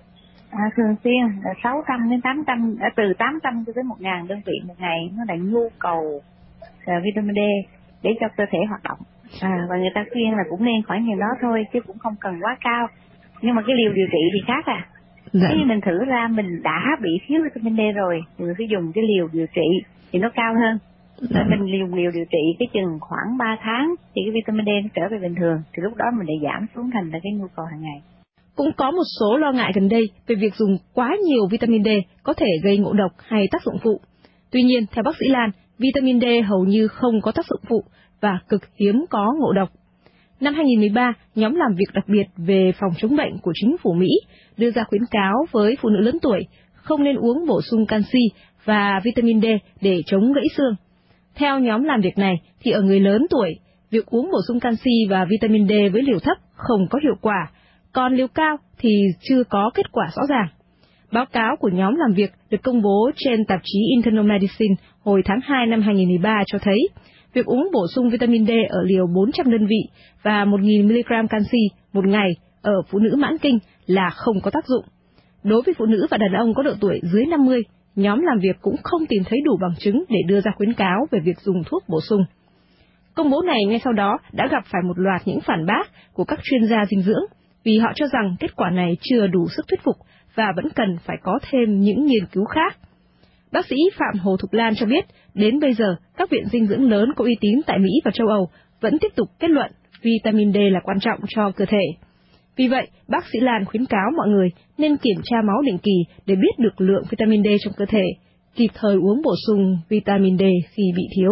là 600 đến 800, từ 800 cho tới 1.000 đơn vị một ngày, nó là nhu cầu vitamin D để cho cơ thể hoạt động. Và người ta khuyên là cũng nên khoảng nhiều đó thôi, chứ cũng không cần quá cao. Nhưng mà cái liều điều trị thì khác à. Dạ. Khi mình thử ra mình đã bị thiếu vitamin D rồi, thì mình phải dùng cái liều điều trị thì nó cao hơn. Dạ. Mình dùng liều điều trị cái chừng khoảng 3 tháng thì cái vitamin D nó trở về bình thường, thì lúc đó mình lại giảm xuống thành là cái nhu cầu hàng ngày. Cũng có một số lo ngại gần đây về việc dùng quá nhiều vitamin D có thể gây ngộ độc hay tác dụng phụ. Tuy nhiên, theo bác sĩ Lan, vitamin D hầu như không có tác dụng phụ và cực hiếm có ngộ độc. Năm 2013, nhóm làm việc đặc biệt về phòng chống bệnh của chính phủ Mỹ đưa ra khuyến cáo với phụ nữ lớn tuổi không nên uống bổ sung canxi và vitamin D để chống gãy xương. Theo nhóm làm việc này, thì ở người lớn tuổi, việc uống bổ sung canxi và vitamin D với liều thấp không có hiệu quả, còn liều cao thì chưa có kết quả rõ ràng. Báo cáo của nhóm làm việc được công bố trên tạp chí Internal Medicine hồi tháng 2 năm 2013 cho thấy, việc uống bổ sung vitamin D ở liều 400 đơn vị và 1.000 mg canxi một ngày ở phụ nữ mãn kinh là không có tác dụng. Đối với phụ nữ và đàn ông có độ tuổi dưới 50, nhóm làm việc cũng không tìm thấy đủ bằng chứng để đưa ra khuyến cáo về việc dùng thuốc bổ sung. Công bố này ngay sau đó đã gặp phải một loạt những phản bác của các chuyên gia dinh dưỡng, vì họ cho rằng kết quả này chưa đủ sức thuyết phục và vẫn cần phải có thêm những nghiên cứu khác. Bác sĩ Phạm Hồ Thục Lan cho biết, đến bây giờ, các viện dinh dưỡng lớn có uy tín tại Mỹ và châu Âu vẫn tiếp tục kết luận vitamin D là quan trọng cho cơ thể. Vì vậy, bác sĩ Lan khuyến cáo mọi người nên kiểm tra máu định kỳ để biết được lượng vitamin D trong cơ thể, kịp thời uống bổ sung vitamin D khi bị thiếu.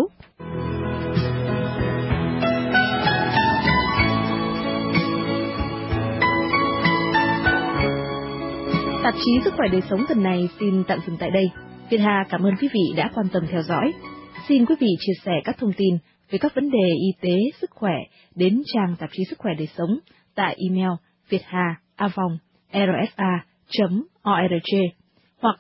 Tạp chí Sức khỏe đời sống tuần này xin tạm dừng tại đây. Việt Hà cảm ơn quý vị đã quan tâm theo dõi. Xin quý vị chia sẻ các thông tin về các vấn đề y tế, sức khỏe đến trang tạp chí Sức khỏe đời sống tại email vietha@rfa.org hoặc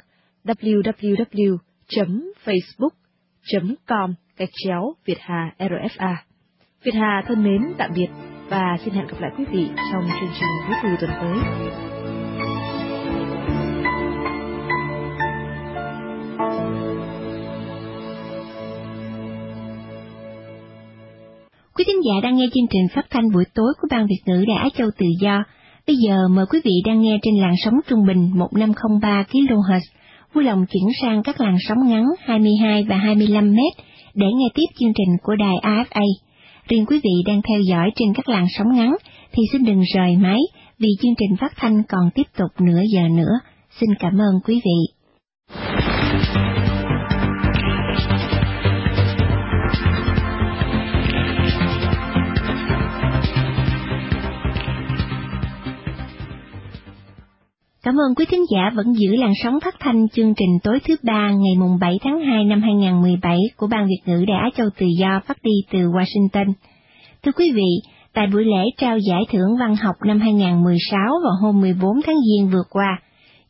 www.facebook.com/vietha-rfa. Việt Hà thân mến tạm biệt và xin hẹn gặp lại quý vị trong chương trình thứ tư tuần tới. Quý thính giả đang nghe chương trình phát thanh buổi tối của Ban Việt ngữ Đài Á Châu Tự Do. Bây giờ mời quý vị đang nghe trên làn sóng trung bình 1503 kHz. Vui lòng chuyển sang các làn sóng ngắn 22 và 25 m để nghe tiếp chương trình của đài AFA. Riêng quý vị đang theo dõi trên các làn sóng ngắn thì xin đừng rời máy vì chương trình phát thanh còn tiếp tục nửa giờ nữa. Xin cảm ơn quý vị. Cảm ơn quý thính giả vẫn giữ làn sóng phát thanh chương trình tối thứ Ba ngày mùng 7 tháng 2 năm 2017 của Ban Việt ngữ Đài Á Châu Tự Do phát đi từ Washington. Thưa quý vị, tại buổi lễ trao giải thưởng văn học năm 2016 vào hôm 14 tháng Giêng vừa qua,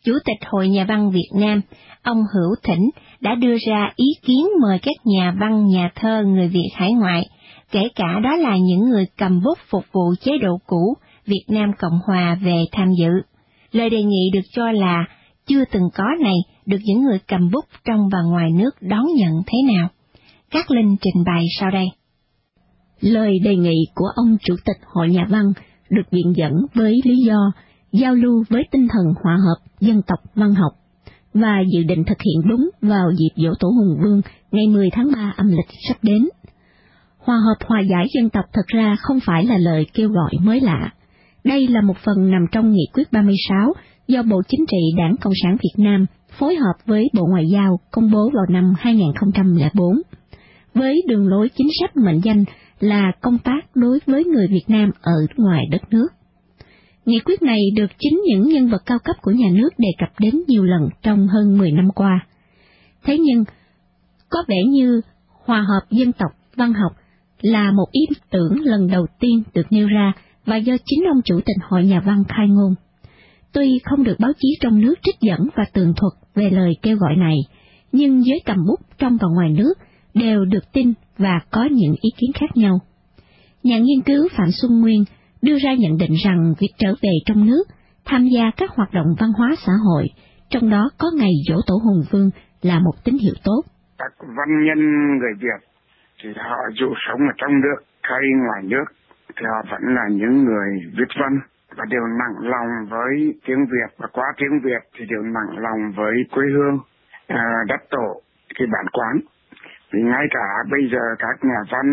Chủ tịch Hội Nhà văn Việt Nam, ông Hữu Thỉnh, đã đưa ra ý kiến mời các nhà văn, nhà thơ người Việt hải ngoại, kể cả đó là những người cầm bút phục vụ chế độ cũ Việt Nam Cộng Hòa về tham dự. Lời đề nghị được cho là chưa từng có này được những người cầm bút trong và ngoài nước đón nhận thế nào? Cát Linh trình bày sau đây. Lời đề nghị của ông Chủ tịch Hội Nhà văn được viện dẫn với lý do giao lưu với tinh thần hòa hợp dân tộc văn học và dự định thực hiện đúng vào dịp giỗ tổ Hùng Vương ngày 10 tháng 3 âm lịch sắp đến. Hòa hợp hòa giải dân tộc thật ra không phải là lời kêu gọi mới lạ. Đây là một phần nằm trong Nghị quyết 36 do Bộ Chính trị Đảng Cộng sản Việt Nam phối hợp với Bộ Ngoại giao công bố vào năm 2004, với đường lối chính sách mệnh danh là công tác đối với người Việt Nam ở ngoài đất nước. Nghị quyết này được chính những nhân vật cao cấp của nhà nước đề cập đến nhiều lần trong hơn 10 năm qua. Thế nhưng, có vẻ như hòa hợp dân tộc văn học là một ý tưởng lần đầu tiên được nêu ra và do chính ông Chủ tịch Hội Nhà văn khai ngôn. Tuy không được báo chí trong nước trích dẫn và tường thuật về lời kêu gọi này, nhưng giới cầm bút trong và ngoài nước đều được tin và có những ý kiến khác nhau. Nhà nghiên cứu Phạm Xuân Nguyên đưa ra nhận định rằng việc trở về trong nước, tham gia các hoạt động văn hóa xã hội, trong đó có ngày giỗ tổ Hùng Vương là một tín hiệu tốt. Các văn nhân người Việt thì họ dù sống ở trong nước hay ngoài nước thì họ vẫn là những người viết văn và đều nặng lòng với tiếng Việt, và qua tiếng Việt thì đều nặng lòng với quê hương, đất tổ, cái bản quán. Vì ngay cả bây giờ các nhà văn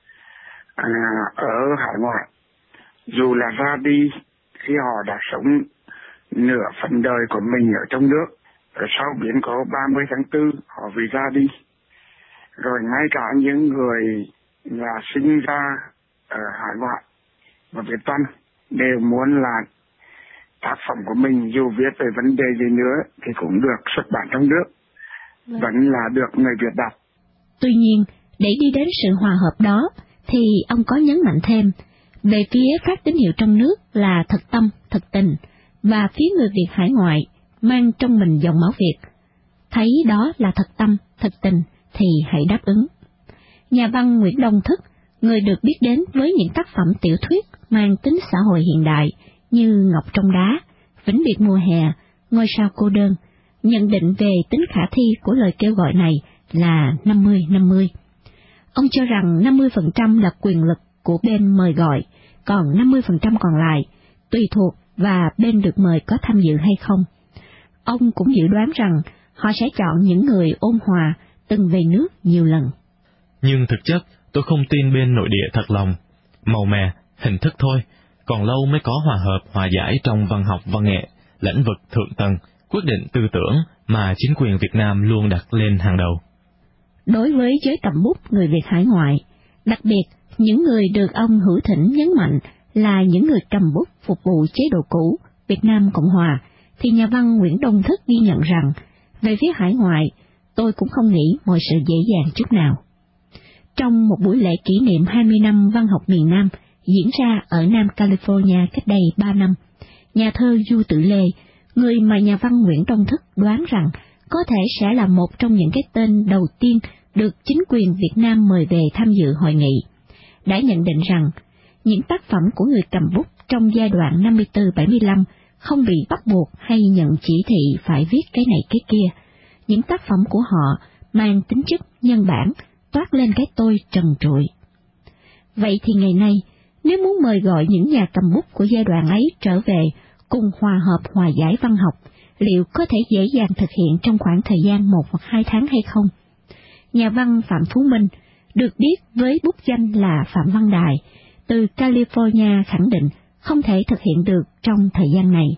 ở hải ngoại, dù là ra đi khi họ đã sống nửa phần đời của mình ở trong nước, rồi sau biến cố 30 tháng 4 họ vì ra đi, rồi ngay cả những người là sinh ra ở hải ngoại và viết văn đều muốn là tác phẩm của mình dù viết về vấn đề gì nữa thì cũng được xuất bản trong nước, vẫn là được người Việt đọc. Tuy nhiên, để đi đến sự hòa hợp đó, thì ông có nhấn mạnh thêm, về phía phát tín hiệu trong nước là thật tâm, thật tình, và phía người Việt hải ngoại mang trong mình dòng máu Việt. Thấy đó là thật tâm, thật tình, thì hãy đáp ứng. Nhà văn Nguyễn Đông Thức, người được biết đến với những tác phẩm tiểu thuyết mang tính xã hội hiện đại như Ngọc trong đá, Vĩnh biệt mùa hè, Ngôi sao cô đơn, nhận định về tính khả thi của lời kêu gọi này là 50-50. Ông cho rằng 50% là quyền lực của bên mời gọi, còn 50% còn lại tùy thuộc và bên được mời có tham dự hay không. Ông cũng dự đoán rằng họ sẽ chọn những người ôn hòa, từng về nước nhiều lần. Nhưng thực chất, tôi không tin bên nội địa thật lòng. Màu mè, hình thức thôi, còn lâu mới có hòa hợp, hòa giải trong văn học văn nghệ, lĩnh vực thượng tầng, quyết định tư tưởng mà chính quyền Việt Nam luôn đặt lên hàng đầu. Đối với giới cầm bút người Việt hải ngoại, đặc biệt những người được ông Hữu Thỉnh nhấn mạnh là những người cầm bút phục vụ chế độ cũ Việt Nam Cộng Hòa, thì nhà văn Nguyễn Đông Thức ghi nhận rằng, về phía hải ngoại, tôi cũng không nghĩ mọi sự dễ dàng chút nào. Trong một buổi lễ kỷ niệm 20 năm văn học miền Nam diễn ra ở Nam California cách đây 3 năm, nhà thơ Du Tự Lê, người mà nhà văn Nguyễn Đông Thức đoán rằng có thể sẽ là một trong những cái tên đầu tiên được chính quyền Việt Nam mời về tham dự hội nghị, đã nhận định rằng những tác phẩm của người cầm bút trong giai đoạn 54-75 không bị bắt buộc hay nhận chỉ thị phải viết cái này cái kia. Những tác phẩm của họ mang tính chất nhân bản, toát lên cái tôi trần trụi. Vậy thì ngày nay, nếu muốn mời gọi những nhà cầm bút của giai đoạn ấy trở về cùng hòa hợp hòa giải văn học, liệu có thể dễ dàng thực hiện trong khoảng thời gian 1 hoặc 2 tháng hay không? Nhà văn Phạm Phú Minh, được biết với bút danh là Phạm Văn Đài, từ California khẳng định không thể thực hiện được trong thời gian này.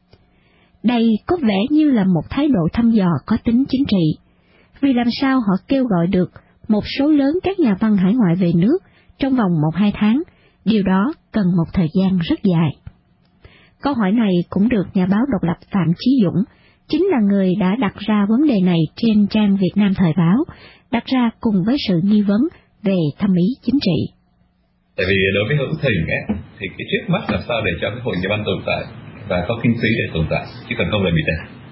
Đây có vẻ như là một thái độ thăm dò có tính chính trị, vì làm sao họ kêu gọi được một số lớn các nhà văn hải ngoại về nước trong vòng 1-2 tháng, điều đó cần một thời gian rất dài. Câu hỏi này cũng được nhà báo độc lập Phạm Chí Dũng, chính là người đã đặt ra vấn đề này trên trang Việt Nam Thời báo, đặt ra cùng với sự nghi vấn về thâm ý chính trị. Tại vì đối với Hữu Thỉnh ấy, thì cái trước mắt làm sao để cho cái hội nhà văn tồn tại và có kinh phí để tồn tại, chứ còn không là bị tệ.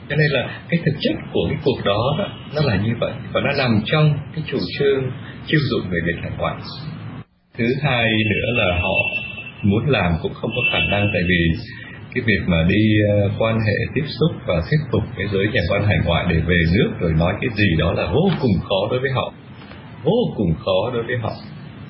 Cho nên là cái thực chất của cái cuộc đó nó là như vậy, và nó nằm trong cái chủ trương chiêu dụng người Việt hải ngoại. Thứ hai nữa là họ muốn làm cũng không có khả năng, tại vì cái việc mà đi quan hệ tiếp xúc và thuyết phục cái giới nhà quan hải ngoại để về nước rồi nói cái gì đó là vô cùng khó đối với họ, vô cùng khó đối với họ.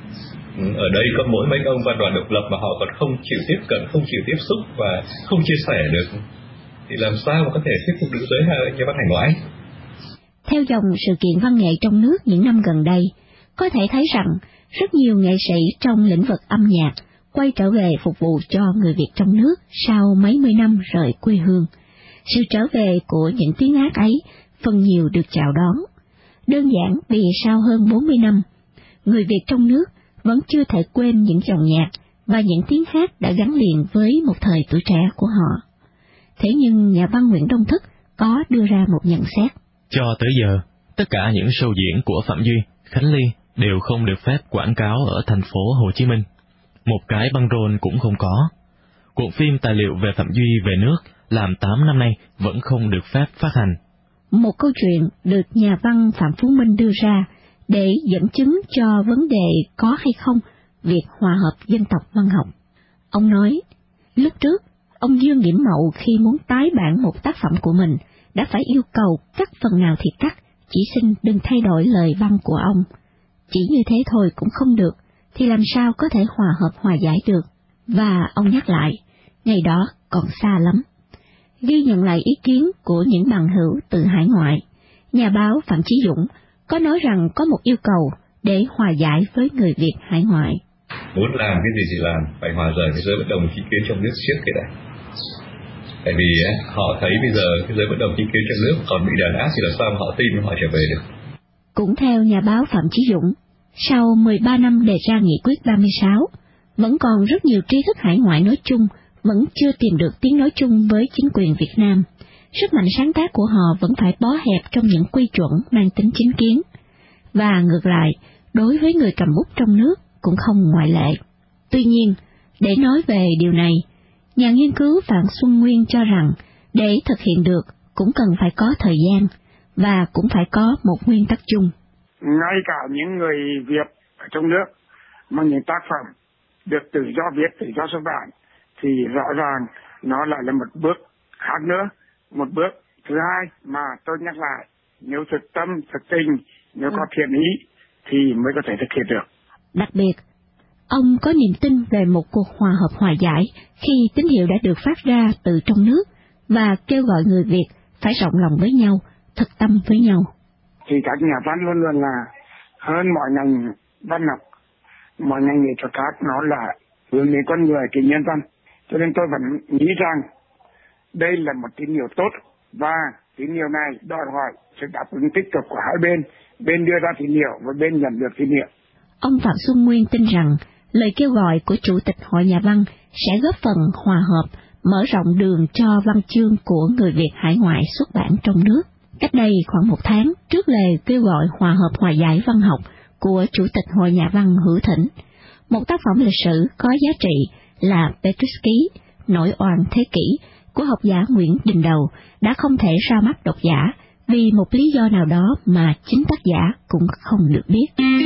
Ở đây có mỗi mấy ông văn đoàn độc lập mà họ còn không chịu tiếp cận, không chịu tiếp xúc và không chia sẻ được, thì làm sao mà có thể thuyết phục được giới nhà văn hải ngoại? Theo dòng sự kiện văn nghệ trong nước những năm gần đây, có thể thấy rằng rất nhiều nghệ sĩ trong lĩnh vực âm nhạc quay trở về phục vụ cho người Việt trong nước sau mấy mươi năm rời quê hương. Sự trở về của những tiếng hát ấy phần nhiều được chào đón. Đơn giản vì sau hơn 40 năm, người Việt trong nước vẫn chưa thể quên những dòng nhạc và những tiếng hát đã gắn liền với một thời tuổi trẻ của họ. Thế nhưng nhà văn Nguyễn Đông Thức có đưa ra một nhận xét. Cho tới giờ, tất cả những show diễn của Phạm Duy, Khánh Ly đều không được phép quảng cáo ở thành phố Hồ Chí Minh. Một cái băng rôn cũng không có. Cuộn phim tài liệu về Phạm Duy về nước làm 8 năm nay vẫn không được phép phát hành. Một câu chuyện được nhà văn Phạm Phú Minh đưa ra để dẫn chứng cho vấn đề có hay không việc hòa hợp dân tộc văn học. Ông nói, lúc trước, ông Dương Nghiễm Mậu khi muốn tái bản một tác phẩm của mình đã phải yêu cầu cắt phần nào thì cắt, chỉ xin đừng thay đổi lời văn của ông. Chỉ như thế thôi cũng không được, thì làm sao có thể hòa hợp hòa giải được? Và ông nhắc lại, ngày đó còn xa lắm. Ghi nhận lại ý kiến của những bằng hữu từ hải ngoại, nhà báo Phạm Chí Dũng có nói rằng có một yêu cầu để hòa giải với người Việt hải ngoại. Muốn làm cái gì thì làm, phải hòa giải với giới bất đồng chính kiến trong nước trước cái đã. Tại vì họ thấy bây giờ cái giới bất đồng chính kiến trong nước còn bị đàn áp thì làm sao mà họ tin họ trở về được. Cũng theo nhà báo Phạm Chí Dũng, sau 13 năm đề ra nghị quyết 36, vẫn còn rất nhiều trí thức hải ngoại nói chung vẫn chưa tìm được tiếng nói chung với chính quyền Việt Nam. Sức mạnh sáng tác của họ vẫn phải bó hẹp trong những quy chuẩn mang tính chính kiến. Và ngược lại, đối với người cầm bút trong nước cũng không ngoại lệ. Tuy nhiên, để nói về điều này, nhà nghiên cứu Phạm Xuân Nguyên cho rằng để thực hiện được cũng cần phải có thời gian và cũng phải có một nguyên tắc chung. Ngay cả những người Việt ở trong nước mà những tác phẩm được tự do viết, tự do xuất bản thì rõ ràng nó lại là một bước khác nữa. Một bước thứ hai mà tôi nhắc lại, nếu thực tâm, thực tình, nếu có thiện ý thì mới có thể thực hiện được. Đặc biệt, ông có niềm tin về một cuộc hòa hợp hòa giải khi tín hiệu đã được phát ra từ trong nước và kêu gọi người Việt phải rộng lòng với nhau, thực tâm với nhau. Thì các nhà văn luôn luôn là hơn mọi ngành văn học, mọi ngành nghệ thuật khác, nó là hướng đến con người, cái nhân văn. Cho nên tôi vẫn nghĩ rằng đây là một tín hiệu tốt và tín hiệu này đòi hỏi sự đáp ứng tích cực của hai bên, bên đưa ra tín hiệu và bên nhận được tín hiệu. Ông Phạm Xuân Nguyên tin rằng lời kêu gọi của Chủ tịch Hội Nhà văn sẽ góp phần hòa hợp, mở rộng đường cho văn chương của người Việt hải ngoại xuất bản trong nước. Cách đây khoảng 1 tháng, trước lời kêu gọi hòa hợp hòa giải văn học của Chủ tịch Hội Nhà văn Hữu Thỉnh, một tác phẩm lịch sử có giá trị là Petrus Ký, Nỗi oan thế kỷ của học giả Nguyễn Đình Đầu đã không thể ra mắt độc giả vì một lý do nào đó mà chính tác giả cũng không được biết.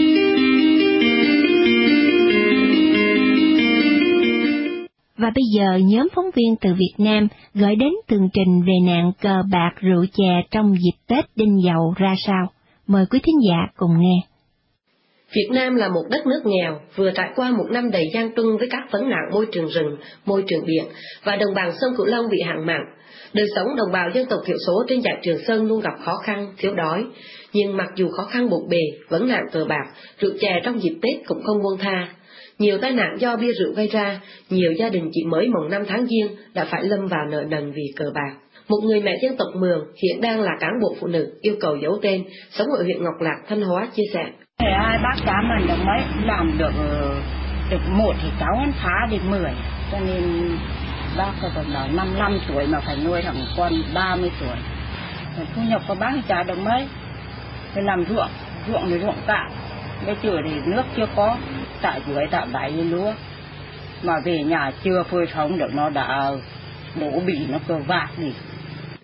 Và bây giờ nhóm phóng viên từ Việt Nam gửi đến tường trình về nạn cờ bạc rượu chè trong dịp Tết Đinh Dậu ra sao. Mời quý thính giả cùng nghe. Việt Nam là một đất nước nghèo, vừa trải qua một năm đầy gian truân với các vấn nạn môi trường rừng, môi trường biển và đồng bằng sông Cửu Long bị hạn mặn. Đời sống đồng bào dân tộc thiểu số trên dải Trường Sơn luôn gặp khó khăn, thiếu đói. Nhưng mặc dù khó khăn bộn bề, vấn nạn cờ bạc, rượu chè trong dịp Tết cũng không buông tha. Nhiều tai nạn do bia rượu gây ra, nhiều gia đình chỉ mới mồng 5 tháng Giêng đã phải lâm vào nợ nần vì cờ bạc. Một người mẹ dân tộc Mường hiện đang là cán bộ phụ nữ yêu cầu giấu tên, sống ở huyện Ngọc Lặc, Thanh Hóa chia sẻ. Hai bác cháu mình được mấy làm được 1 thì cháu hắn phá được 10, cho nên bác còn nói 55 tuổi mà phải nuôi thằng con 30 tuổi. Thu nhập của bác thì trả được mấy, phải làm ruộng thì ruộng cạn, bây giờ thì nước chưa có, tại dưới tại đáy lúa, mà về nhà chưa phơi phóng được nó đã đổ bỉ nó cơ vạc đi.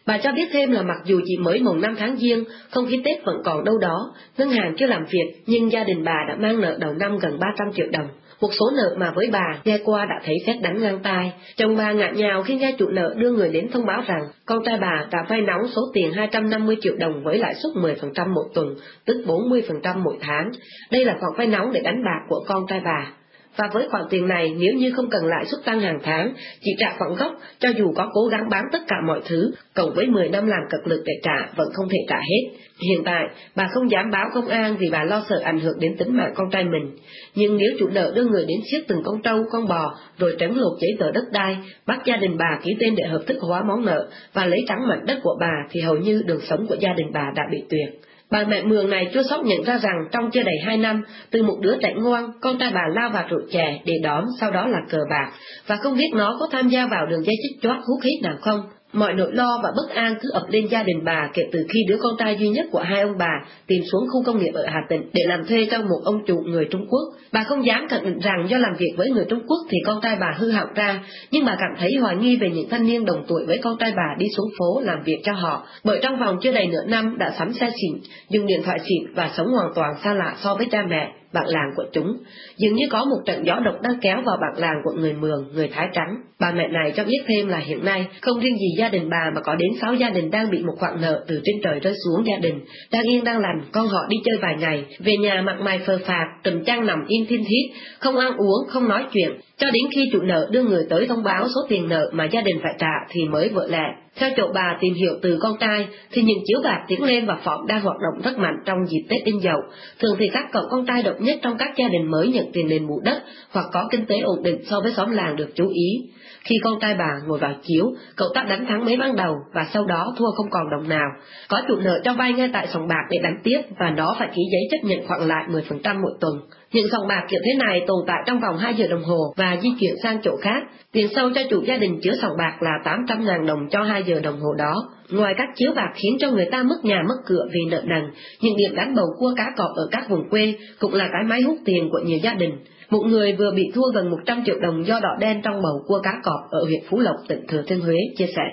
Bà cho biết thêm là mặc dù chỉ mới mùng 5 tháng Giêng, không khí Tết vẫn còn đâu đó, ngân hàng chưa làm việc, nhưng gia đình bà đã mang nợ đầu năm gần 300 triệu đồng. Một số nợ mà với bà nghe qua đã thấy sét đánh ngang tai. Chồng bà ngạc nhào khi nghe chủ nợ đưa người đến thông báo rằng con trai bà đã vay nóng số tiền 250 triệu đồng với lãi suất 10% mỗi tuần, tức 40% mỗi tháng. Đây là khoản vay nóng để đánh bạc của con trai bà. Và với khoản tiền này, nếu như không cần lãi suất tăng hàng tháng, chỉ trả khoản gốc, cho dù có cố gắng bán tất cả mọi thứ, cộng với 10 năm làm cực lực để trả, vẫn không thể trả hết. Hiện tại, bà không dám báo công an vì bà lo sợ ảnh hưởng đến tính mạng con trai mình. Nhưng nếu chủ nợ đưa người đến siết từng con trâu, con bò, rồi trấn lột giấy tờ đất đai, bắt gia đình bà ký tên để hợp thức hóa món nợ và lấy trắng mảnh đất của bà, thì hầu như đường sống của gia đình bà đã bị tuyệt. Bà mẹ Mường này chua xót nhận ra rằng trong chưa đầy 2 năm, từ một đứa trẻ ngoan, con trai bà lao vào rượu chè để đón, sau đó là cờ bạc, và không biết nó có tham gia vào đường dây chích chót hút hít nào không. Mọi nỗi lo và bất an cứ ập lên gia đình bà kể từ khi đứa con trai duy nhất của hai ông bà tìm xuống khu công nghiệp ở Hà Tĩnh để làm thuê cho một ông chủ người Trung Quốc. Bà không dám khẳng định rằng do làm việc với người Trung Quốc thì con trai bà hư hỏng ra, nhưng bà cảm thấy hoài nghi về những thanh niên đồng tuổi với con trai bà đi xuống phố làm việc cho họ, bởi trong vòng chưa đầy nửa năm đã sắm xe xịn, dùng điện thoại xịn và sống hoàn toàn xa lạ so với cha mẹ, bạn làng của chúng. Dường như có một trận gió độc đang kéo vào bạn làng của người Mường, người Thái Trắng. Bà mẹ này cho biết thêm là hiện nay không riêng gì gia đình bà mà có đến 6 gia đình đang bị một khoản nợ từ trên trời rơi xuống gia đình. Đang yên đang lành, con họ đi chơi vài ngày, về nhà mặt mày phờ phạc, trùm chăn nằm im thiên thiết, không ăn uống, không nói chuyện, cho đến khi chủ nợ đưa người tới thông báo số tiền nợ mà gia đình phải trả thì mới vỡ lẽ. Theo chỗ bà tìm hiểu từ con trai thì những chiếu bạc tiến lên và phỏng đang hoạt động rất mạnh trong dịp Tết Đinh Dậu. Thường thì các cậu con trai độc nhất trong các gia đình mới nhận tiền đền bù đất hoặc có kinh tế ổn định so với xóm làng được chú ý. Khi con trai bà ngồi vào chiếu, cậu ta đánh thắng mấy ván đầu và sau đó thua không còn đồng nào. Có chủ nợ cho vay ngay tại sòng bạc để đánh tiếp và nó phải ký giấy chấp nhận khoản lại 10% mỗi tuần. Những sòng bạc kiểu thế này tồn tại trong vòng 2 giờ đồng hồ và di chuyển sang chỗ khác. Tiền sâu cho chủ gia đình chứa sòng bạc là 800.000 đồng cho 2 giờ đồng hồ đó. Ngoài các chiếu bạc khiến cho người ta mất nhà mất cửa vì nợ nần, những điểm đánh bầu cua cá cọp ở các vùng quê cũng là cái máy hút tiền của nhiều gia đình. Một người vừa bị thua gần 100 triệu đồng do đỏ đen trong bầu cua cá cọp ở huyện Phú Lộc, tỉnh Thừa Thiên Huế chia sẻ.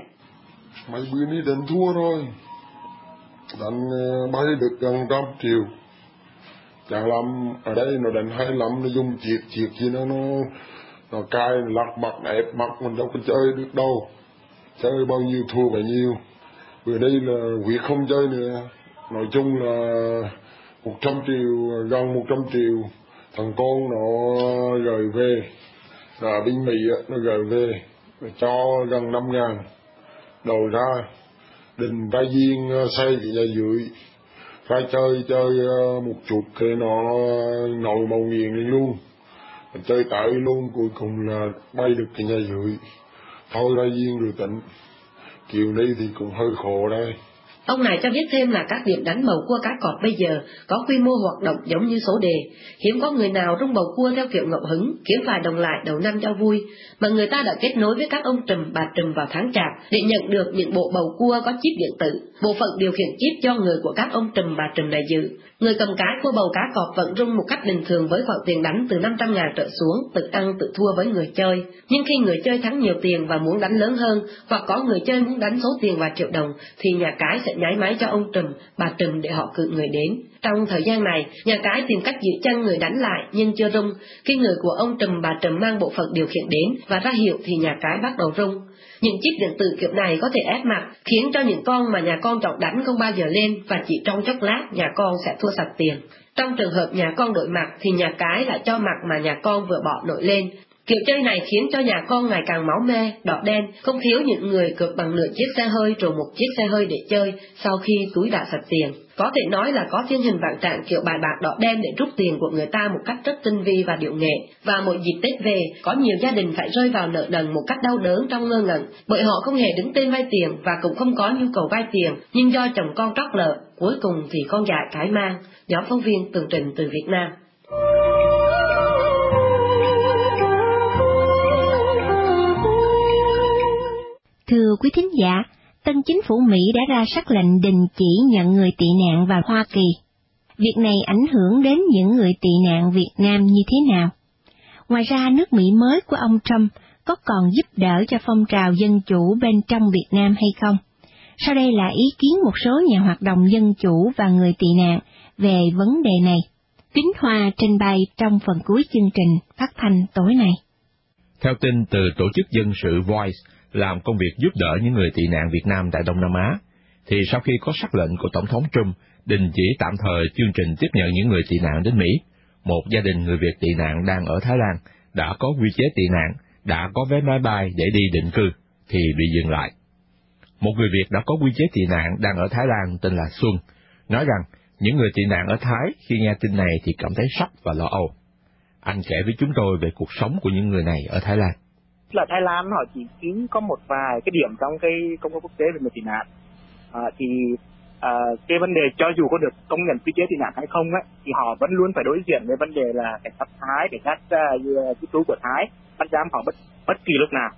Mấy bữa đi đánh thua rồi, đánh bay được gần 100 triệu. Chẳng làm ở đây nó đánh hay lắm, nó dùng chiếc gì nó cài lặt mặt ép mặt, mình đâu có chơi được đâu, chơi bao nhiêu thua bấy nhiêu. Bữa đây là quyết không chơi nữa, nói chung là 100 triệu, gần 100 triệu. Thằng con nó gửi về, là bên Mỹ nó gửi về, cho gần 5.000, đầu ra, định ra Duyên xây cái nhà dưới, ra chơi một chút thì nó nổi màu nghiền lên luôn, chơi tới luôn, cuối cùng là bay được cái nhà dưới, thôi ra Duyên rồi tỉnh, kiểu này thì cũng hơi khổ đây. Ông này cho biết thêm là các điểm đánh bầu cua cá cọp bây giờ có quy mô hoạt động giống như số đề. Hiếm có người nào rung bầu cua theo kiểu ngẫu hứng, kiếm vài đồng lại đầu năm cho vui, mà người ta đã kết nối với các ông trùm bà trùm vào tháng Chạp để nhận được những bộ bầu cua có chip điện tử. Bộ phận điều khiển chip do người của các ông trùm bà trùm này giữ. Người cầm cái cua bầu cá cọp vẫn rung một cách bình thường với khoản tiền đánh từ 500.000 trở xuống, tự ăn tự thua với người chơi. Nhưng khi người chơi thắng nhiều tiền và muốn đánh lớn hơn, hoặc có người chơi muốn đánh số tiền vài triệu đồng, thì nhà cái sẽ nháy máy cho ông trùm, bà trùm để họ cử người đến. Trong thời gian này, nhà cái tìm cách giữ chân người đánh lại nhưng chưa rung. Khi người của ông trùm bà trùm mang bộ phận điều khiển đến và ra hiệu thì nhà cái bắt đầu rung. Những chip điện tử kiểu này có thể ép mặt, khiến cho những con mà nhà con chọn đánh không bao giờ lên và chỉ trong chốc lát nhà con sẽ thua sạch tiền. Trong trường hợp nhà con đổi mặt thì nhà cái lại cho mặt mà nhà con vừa bỏ nổi lên. Kiểu chơi này khiến cho nhà con ngày càng máu mê, đỏ đen, không thiếu những người cược bằng nửa chiếc xe hơi rồi một chiếc xe hơi để chơi sau khi túi đã sạch tiền. Có thể nói là có thiên hình vạn trạng kiểu bài bạc đỏ đen để rút tiền của người ta một cách rất tinh vi và điệu nghệ. Và mỗi dịp Tết về, có nhiều gia đình phải rơi vào nợ nần một cách đau đớn trong ngơ ngẩn, bởi họ không hề đứng tên vay tiền và cũng không có nhu cầu vay tiền, nhưng do chồng con trót nợ, cuối cùng thì con dại cái mang. Nhóm phóng viên tường trình từ Việt Nam. Thưa quý thính giả, tân chính phủ Mỹ đã ra sắc lệnh đình chỉ nhận người tị nạn vào Hoa Kỳ. Việc này ảnh hưởng đến những người tị nạn Việt Nam như thế nào? Ngoài ra, nước Mỹ mới của ông Trump có còn giúp đỡ cho phong trào dân chủ bên trong Việt Nam hay không? Sau đây là ý kiến một số nhà hoạt động dân chủ và người tị nạn về vấn đề này. Kính Hoa trình bày trong phần cuối chương trình phát thanh tối nay. Theo tin từ tổ chức dân sự Voice làm công việc giúp đỡ những người tị nạn Việt Nam tại Đông Nam Á, thì sau khi có sắc lệnh của Tổng thống Trump đình chỉ tạm thời chương trình tiếp nhận những người tị nạn đến Mỹ, một gia đình người Việt tị nạn đang ở Thái Lan đã có quy chế tị nạn, đã có vé máy bay để đi định cư, thì bị dừng lại. Một người Việt đã có quy chế tị nạn đang ở Thái Lan tên là Xuân, nói rằng những người tị nạn ở Thái khi nghe tin này thì cảm thấy sốc và lo âu. Anh kể với chúng tôi về cuộc sống của những người này ở Thái Lan. Là Thái Lan họ chỉ tính có một vài cái điểm trong cái công ước quốc tế về người tị nạn. Cái vấn đề cho dù có được công nhận quy chế tị nạn hay không ấy, thì họ vẫn luôn phải đối diện với vấn đề là cảnh sát Thái, cảnh sát cư trú của Thái bắt giam họ bất kỳ lúc nào.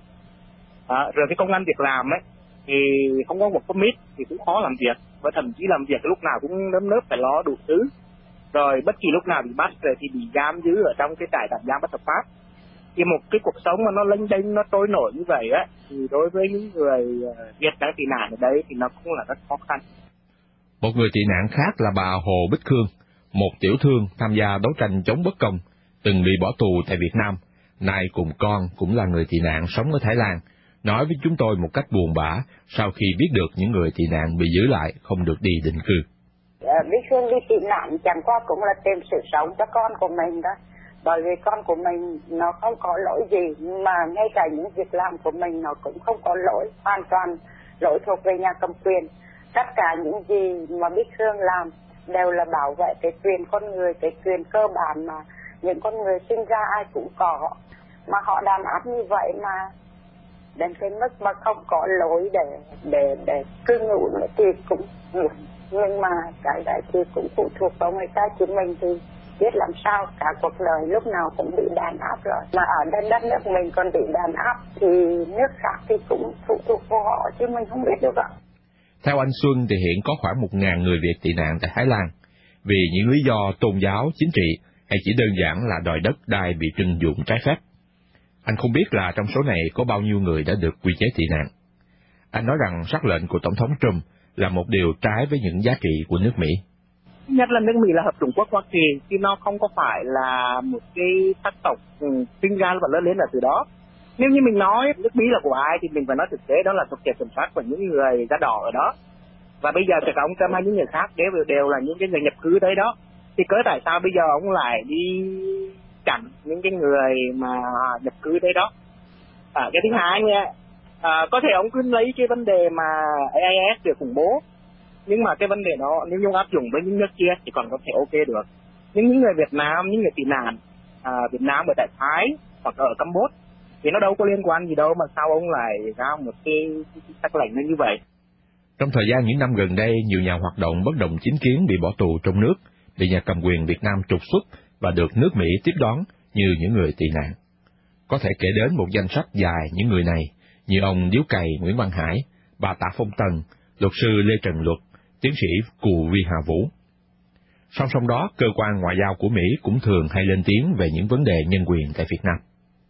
Rồi cái công ăn việc làm ấy thì không có một permit thì cũng khó làm việc, và thậm chí làm việc lúc nào cũng nơm nớp phải lo đủ thứ. Rồi bất kỳ lúc nào bị bắt rồi thì bị giam giữ ở trong cái trại tạm giam bất hợp pháp. Thì một cái cuộc sống mà nó lênh đênh, nó trôi nổi như vậy á, thì đối với những người Việt đang tị nạn ở đây thì nó cũng là rất khó khăn. Một người tị nạn khác là bà Hồ Bích Khương, một tiểu thương tham gia đấu tranh chống bất công, từng bị bỏ tù tại Việt Nam, nay cùng con cũng là người tị nạn sống ở Thái Lan, nói với chúng tôi một cách buồn bã sau khi biết được những người tị nạn bị giữ lại không được đi định cư. Bích Khương đi tị nạn chẳng qua cũng là tìm sự sống cho con của mình đó. Bởi vì con của mình nó không có lỗi gì, mà ngay cả những việc làm của mình nó cũng không có lỗi, hoàn toàn lỗi thuộc về nhà cầm quyền. Tất cả những gì mà Bích Khương làm đều là bảo vệ cái quyền con người, cái quyền cơ bản mà những con người sinh ra ai cũng có. Mà họ đàn áp như vậy mà đến cái mức mà không có lỗi để cư ngụ nữa thì cũng, nhưng mà cái đấy thì cũng phụ thuộc vào người ta, chứ mình thì biết làm sao, cả cuộc đời lúc nào cũng bị đàn áp rồi. Mà ở đất nước mình còn bị đàn áp thì nước khác thì cũng phụ thuộc vào họ, chứ mình không biết được ạ. Theo anh Xuân thì hiện có khoảng 1.000 người Việt tị nạn tại Thái Lan, vì những lý do tôn giáo, chính trị hay chỉ đơn giản là đòi đất đai bị trưng dụng trái phép. Anh không biết là trong số này có bao nhiêu người đã được quy chế tị nạn. Anh nói rằng sắc lệnh của Tổng thống Trump là một điều trái với những giá trị của nước Mỹ. Nhất là nước Mỹ là hợp chủng quốc Hoa Kỳ, chứ nó không có phải là một cái sắc tộc sinh ra và lớn lên ở từ đó. Nếu như mình nói nước Mỹ là của ai thì mình phải nói thực tế đó là thuộc về kiểm soát của những người da đỏ ở đó. Và bây giờ kể cả ông Trump hay những người khác đều là những cái người nhập cư đấy đó. Thì cớ tại sao bây giờ ông lại đi chặn những cái người mà nhập cư đấy đó? Cái thứ hai nha, có thể ông cứ lấy cái vấn đề mà AIS để khủng bố, nhưng mà cái vấn đề đó nếu như áp dụng với những nước kia thì còn có thể ok được. Nhưng những người Việt Nam, những người tị nạn Việt Nam ở tại Thái hoặc ở Campuchia thì nó đâu có liên quan gì đâu mà sao ông lại ra một cái sắc lệnh như vậy. Trong thời gian những năm gần đây, nhiều nhà hoạt động bất đồng chính kiến bị bỏ tù trong nước, bị nhà cầm quyền Việt Nam trục xuất và được nước Mỹ tiếp đón như những người tị nạn. Có thể kể đến một danh sách dài những người này, như ông Điếu Cày Nguyễn Văn Hải, bà Tạ Phong Tần, luật sư Lê Trần Luật, tiến sĩ Cù Vi Hà Vũ. Song song đó, cơ quan ngoại giao của Mỹ cũng thường hay lên tiếng về những vấn đề nhân quyền tại Việt Nam.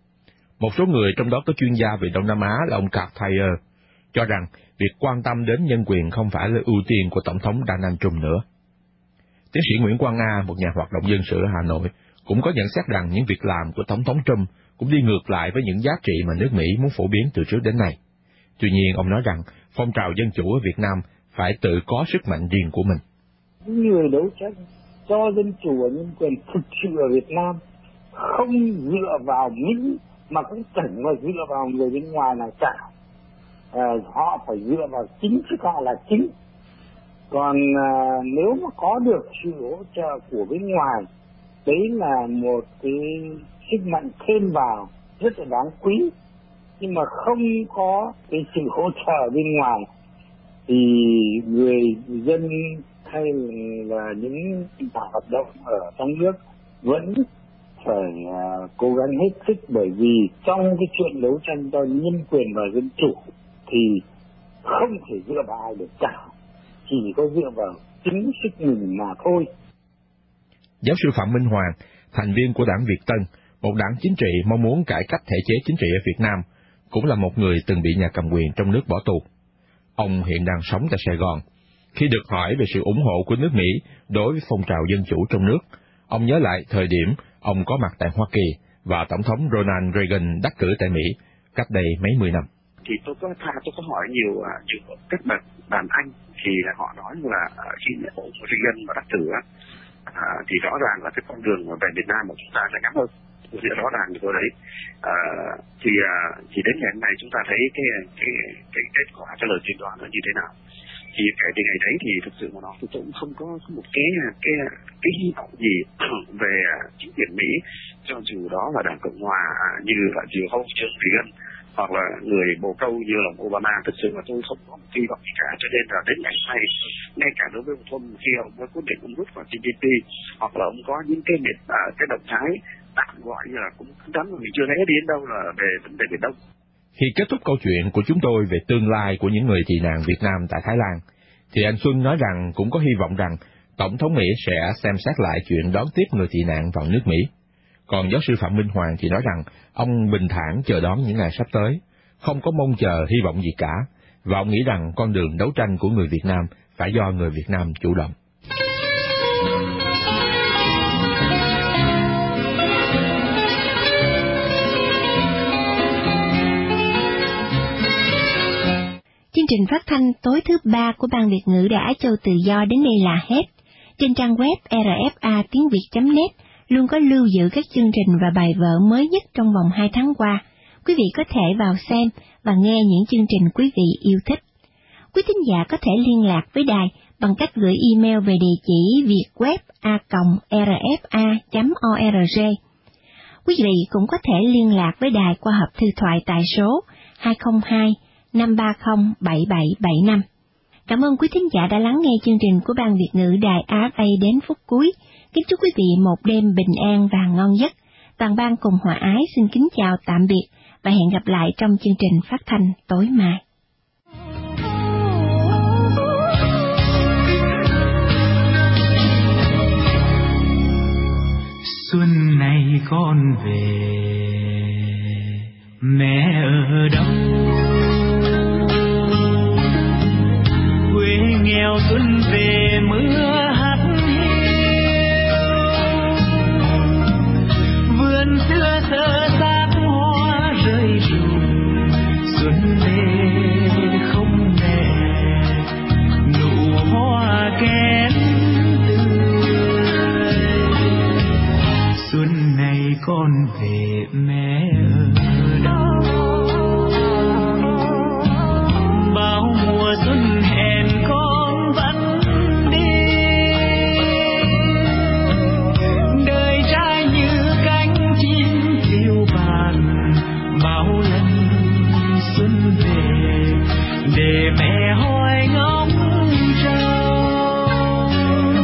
Một số người, trong đó có chuyên gia về Đông Nam Á là ông Carl Thayer, cho rằng việc quan tâm đến nhân quyền không phải là ưu tiên của Tổng thống Donald Trump nữa. Tiến sĩ Nguyễn Quang Nga, một nhà hoạt động dân sự ở Hà Nội, cũng có nhận xét rằng những việc làm của Tổng thống Trump cũng đi ngược lại với những giá trị mà nước Mỹ muốn phổ biến từ trước đến nay. Tuy nhiên, ông nói rằng phong trào dân chủ ở Việt Nam phải tự có sức mạnh riêng của mình. Những người đấu tranh cho dân chủ và nhân quyền thực sự ở Việt Nam không dựa vào Mỹ mà cũng chẳng mà dựa vào người bên ngoài nào cả. Họ phải dựa vào chính sức họ là chính. Còn nếu mà có được sự hỗ trợ của bên ngoài, đấy là một cái sức mạnh thêm vào rất là đáng quý. Nhưng mà không có cái sự hỗ trợ bên ngoài thì người dân hay là những nhà hoạt động ở trong nước vẫn phải cố gắng hết sức, bởi vì trong cái chuyện đấu tranh cho nhân quyền và dân chủ thì không thể dựa vào ai được cả, chỉ có dựa vào chính sức mình mà thôi. Giáo sư Phạm Minh Hoàng, thành viên của đảng Việt Tân, một đảng chính trị mong muốn cải cách thể chế chính trị ở Việt Nam, cũng là một người từng bị nhà cầm quyền trong nước bỏ tù. Ông hiện đang sống tại Sài Gòn. Khi được hỏi về sự ủng hộ của nước Mỹ đối với phong trào dân chủ trong nước, ông nhớ lại thời điểm ông có mặt tại Hoa Kỳ và Tổng thống Ronald Reagan đắc cử tại Mỹ cách đây mấy mươi năm. Thì tôi có hỏi nhiều các đàn anh, thì họ nói là khi ông Reagan mà đắc cử thì rõ ràng là cái con đường về Việt Nam của chúng ta sẽ ngắn hơn. Tôi rõ ràng điều đấy. Thì đến ngày hôm nay chúng ta thấy cái kết quả cái lời tiên đoán là như thế nào. Thì kể từ ngày đấy thì thực sự mà nói tôi cũng không có một cái hy vọng gì về chính quyền Mỹ, cho dù đó là đảng Cộng hòa như là Joe Reagan hoặc là người bồ câu như là Obama. Thực sự là tôi không có một hy vọng gì cả, cho nên là đến ngày hôm nay, ngay cả đối với ông Trump, khi ông có quyết định ông rút khỏi TPP hoặc là ông có những cái động thái tạm gọi như là cũng đắn mà mình chưa thấy đến đâu là về vấn đề Biển Đông. Khi kết thúc câu chuyện của chúng tôi về tương lai của những người tị nạn Việt Nam tại Thái Lan, thì anh Xuân nói rằng cũng có hy vọng rằng Tổng thống Mỹ sẽ xem xét lại chuyện đón tiếp người tị nạn vào nước Mỹ. Còn giáo sư Phạm Minh Hoàng thì nói rằng ông bình thản chờ đón những ngày sắp tới, không có mong chờ hy vọng gì cả, và ông nghĩ rằng con đường đấu tranh của người Việt Nam phải do người Việt Nam chủ động. Chương trình phát thanh tối thứ 3 của Ban Việt ngữ Đài Á Châu Tự Do đến đây là hết. Trên trang web rfa.tiếng.việt.net luôn có lưu giữ các chương trình và bài vở mới nhất trong vòng 2 tháng qua. Quý vị có thể vào xem và nghe những chương trình quý vị yêu thích. Quý thính giả có thể liên lạc với đài bằng cách gửi email về địa chỉ vietweb@rfa.org. Quý vị cũng có thể liên lạc với đài qua hộp thư thoại tại số 202-530-7775. Cảm ơn quý thính giả đã lắng nghe chương trình của Ban Việt ngữ Đài RFA đến phút cuối. Kính chúc quý vị một đêm bình an và ngon giấc. Toàn ban cùng hòa ái xin kính chào tạm biệt và hẹn gặp lại trong chương trình phát thanh tối mai. Xuân này con về, mẹ ở đâu? Quê nghèo xuân về mưa hắt hiu, vườn xưa sơ xác hoa rơi rụng. Xuân về không mẹ, nụ hoa kén tươi. Xuân này con về mẹ ở đâu? Bao mùa xuân hẹn con vẫn đi, đời trai như cánh chim phiêu bạt. Bao lần xuân về để mẹ hỏi ngóng trông.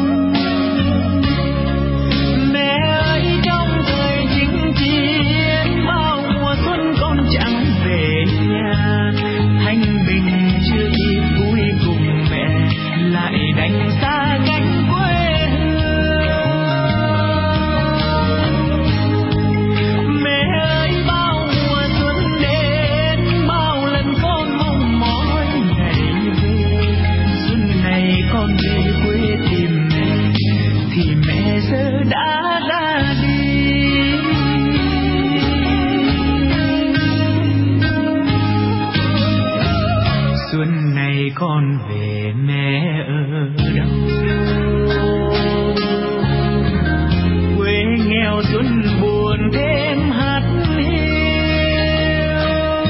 Mẹ ơi trong thời chinh chiến, bao mùa xuân con chẳng về nhà. Thanh bình chưa kịp vui cùng mẹ, lại đành xa cách quê hương. Mẹ ơi bao mùa xuân đến, bao lần con mong mỏi ngày về. Xuân này con về quê tìm mẹ, thì mẹ giờ đã ra đi. Xuân này con về mẹ ở đâu? Quê nghèo xuân buồn thêm hắt hiu,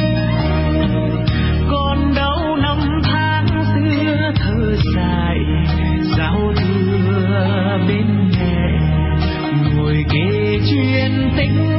còn đâu năm tháng xưa thơ dại. Giao thừa bên mẹ, ngồi kể chuyện tình.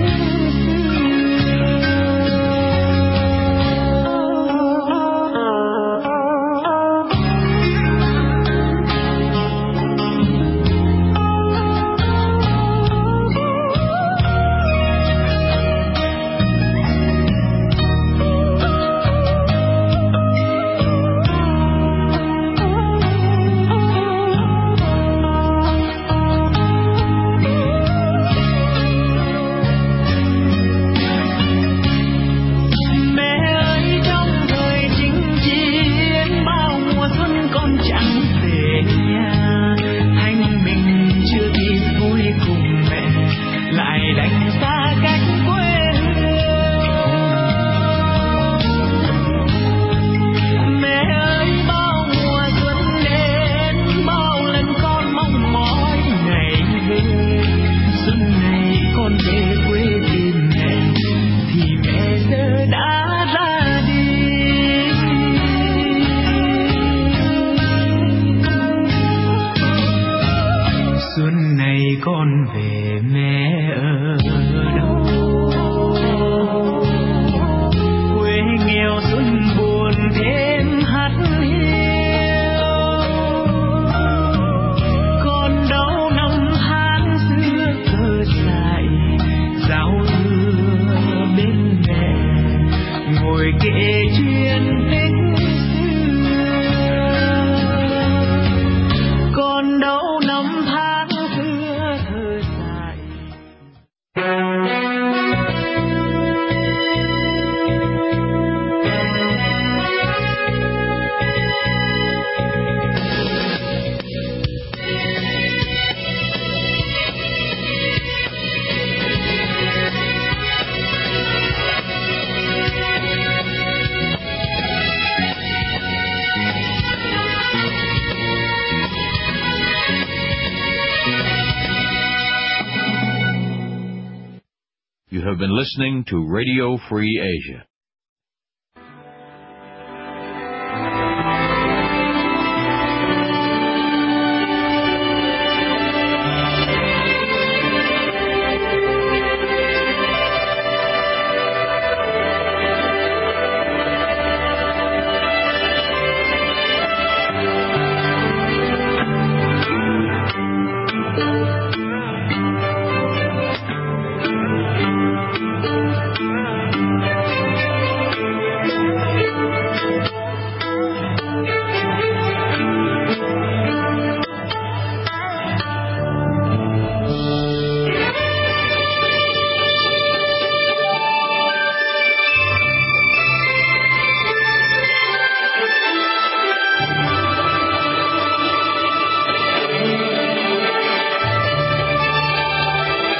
have been listening to Radio Free Asia.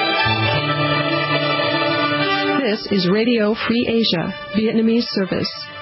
Is Radio Free Asia, Vietnamese service.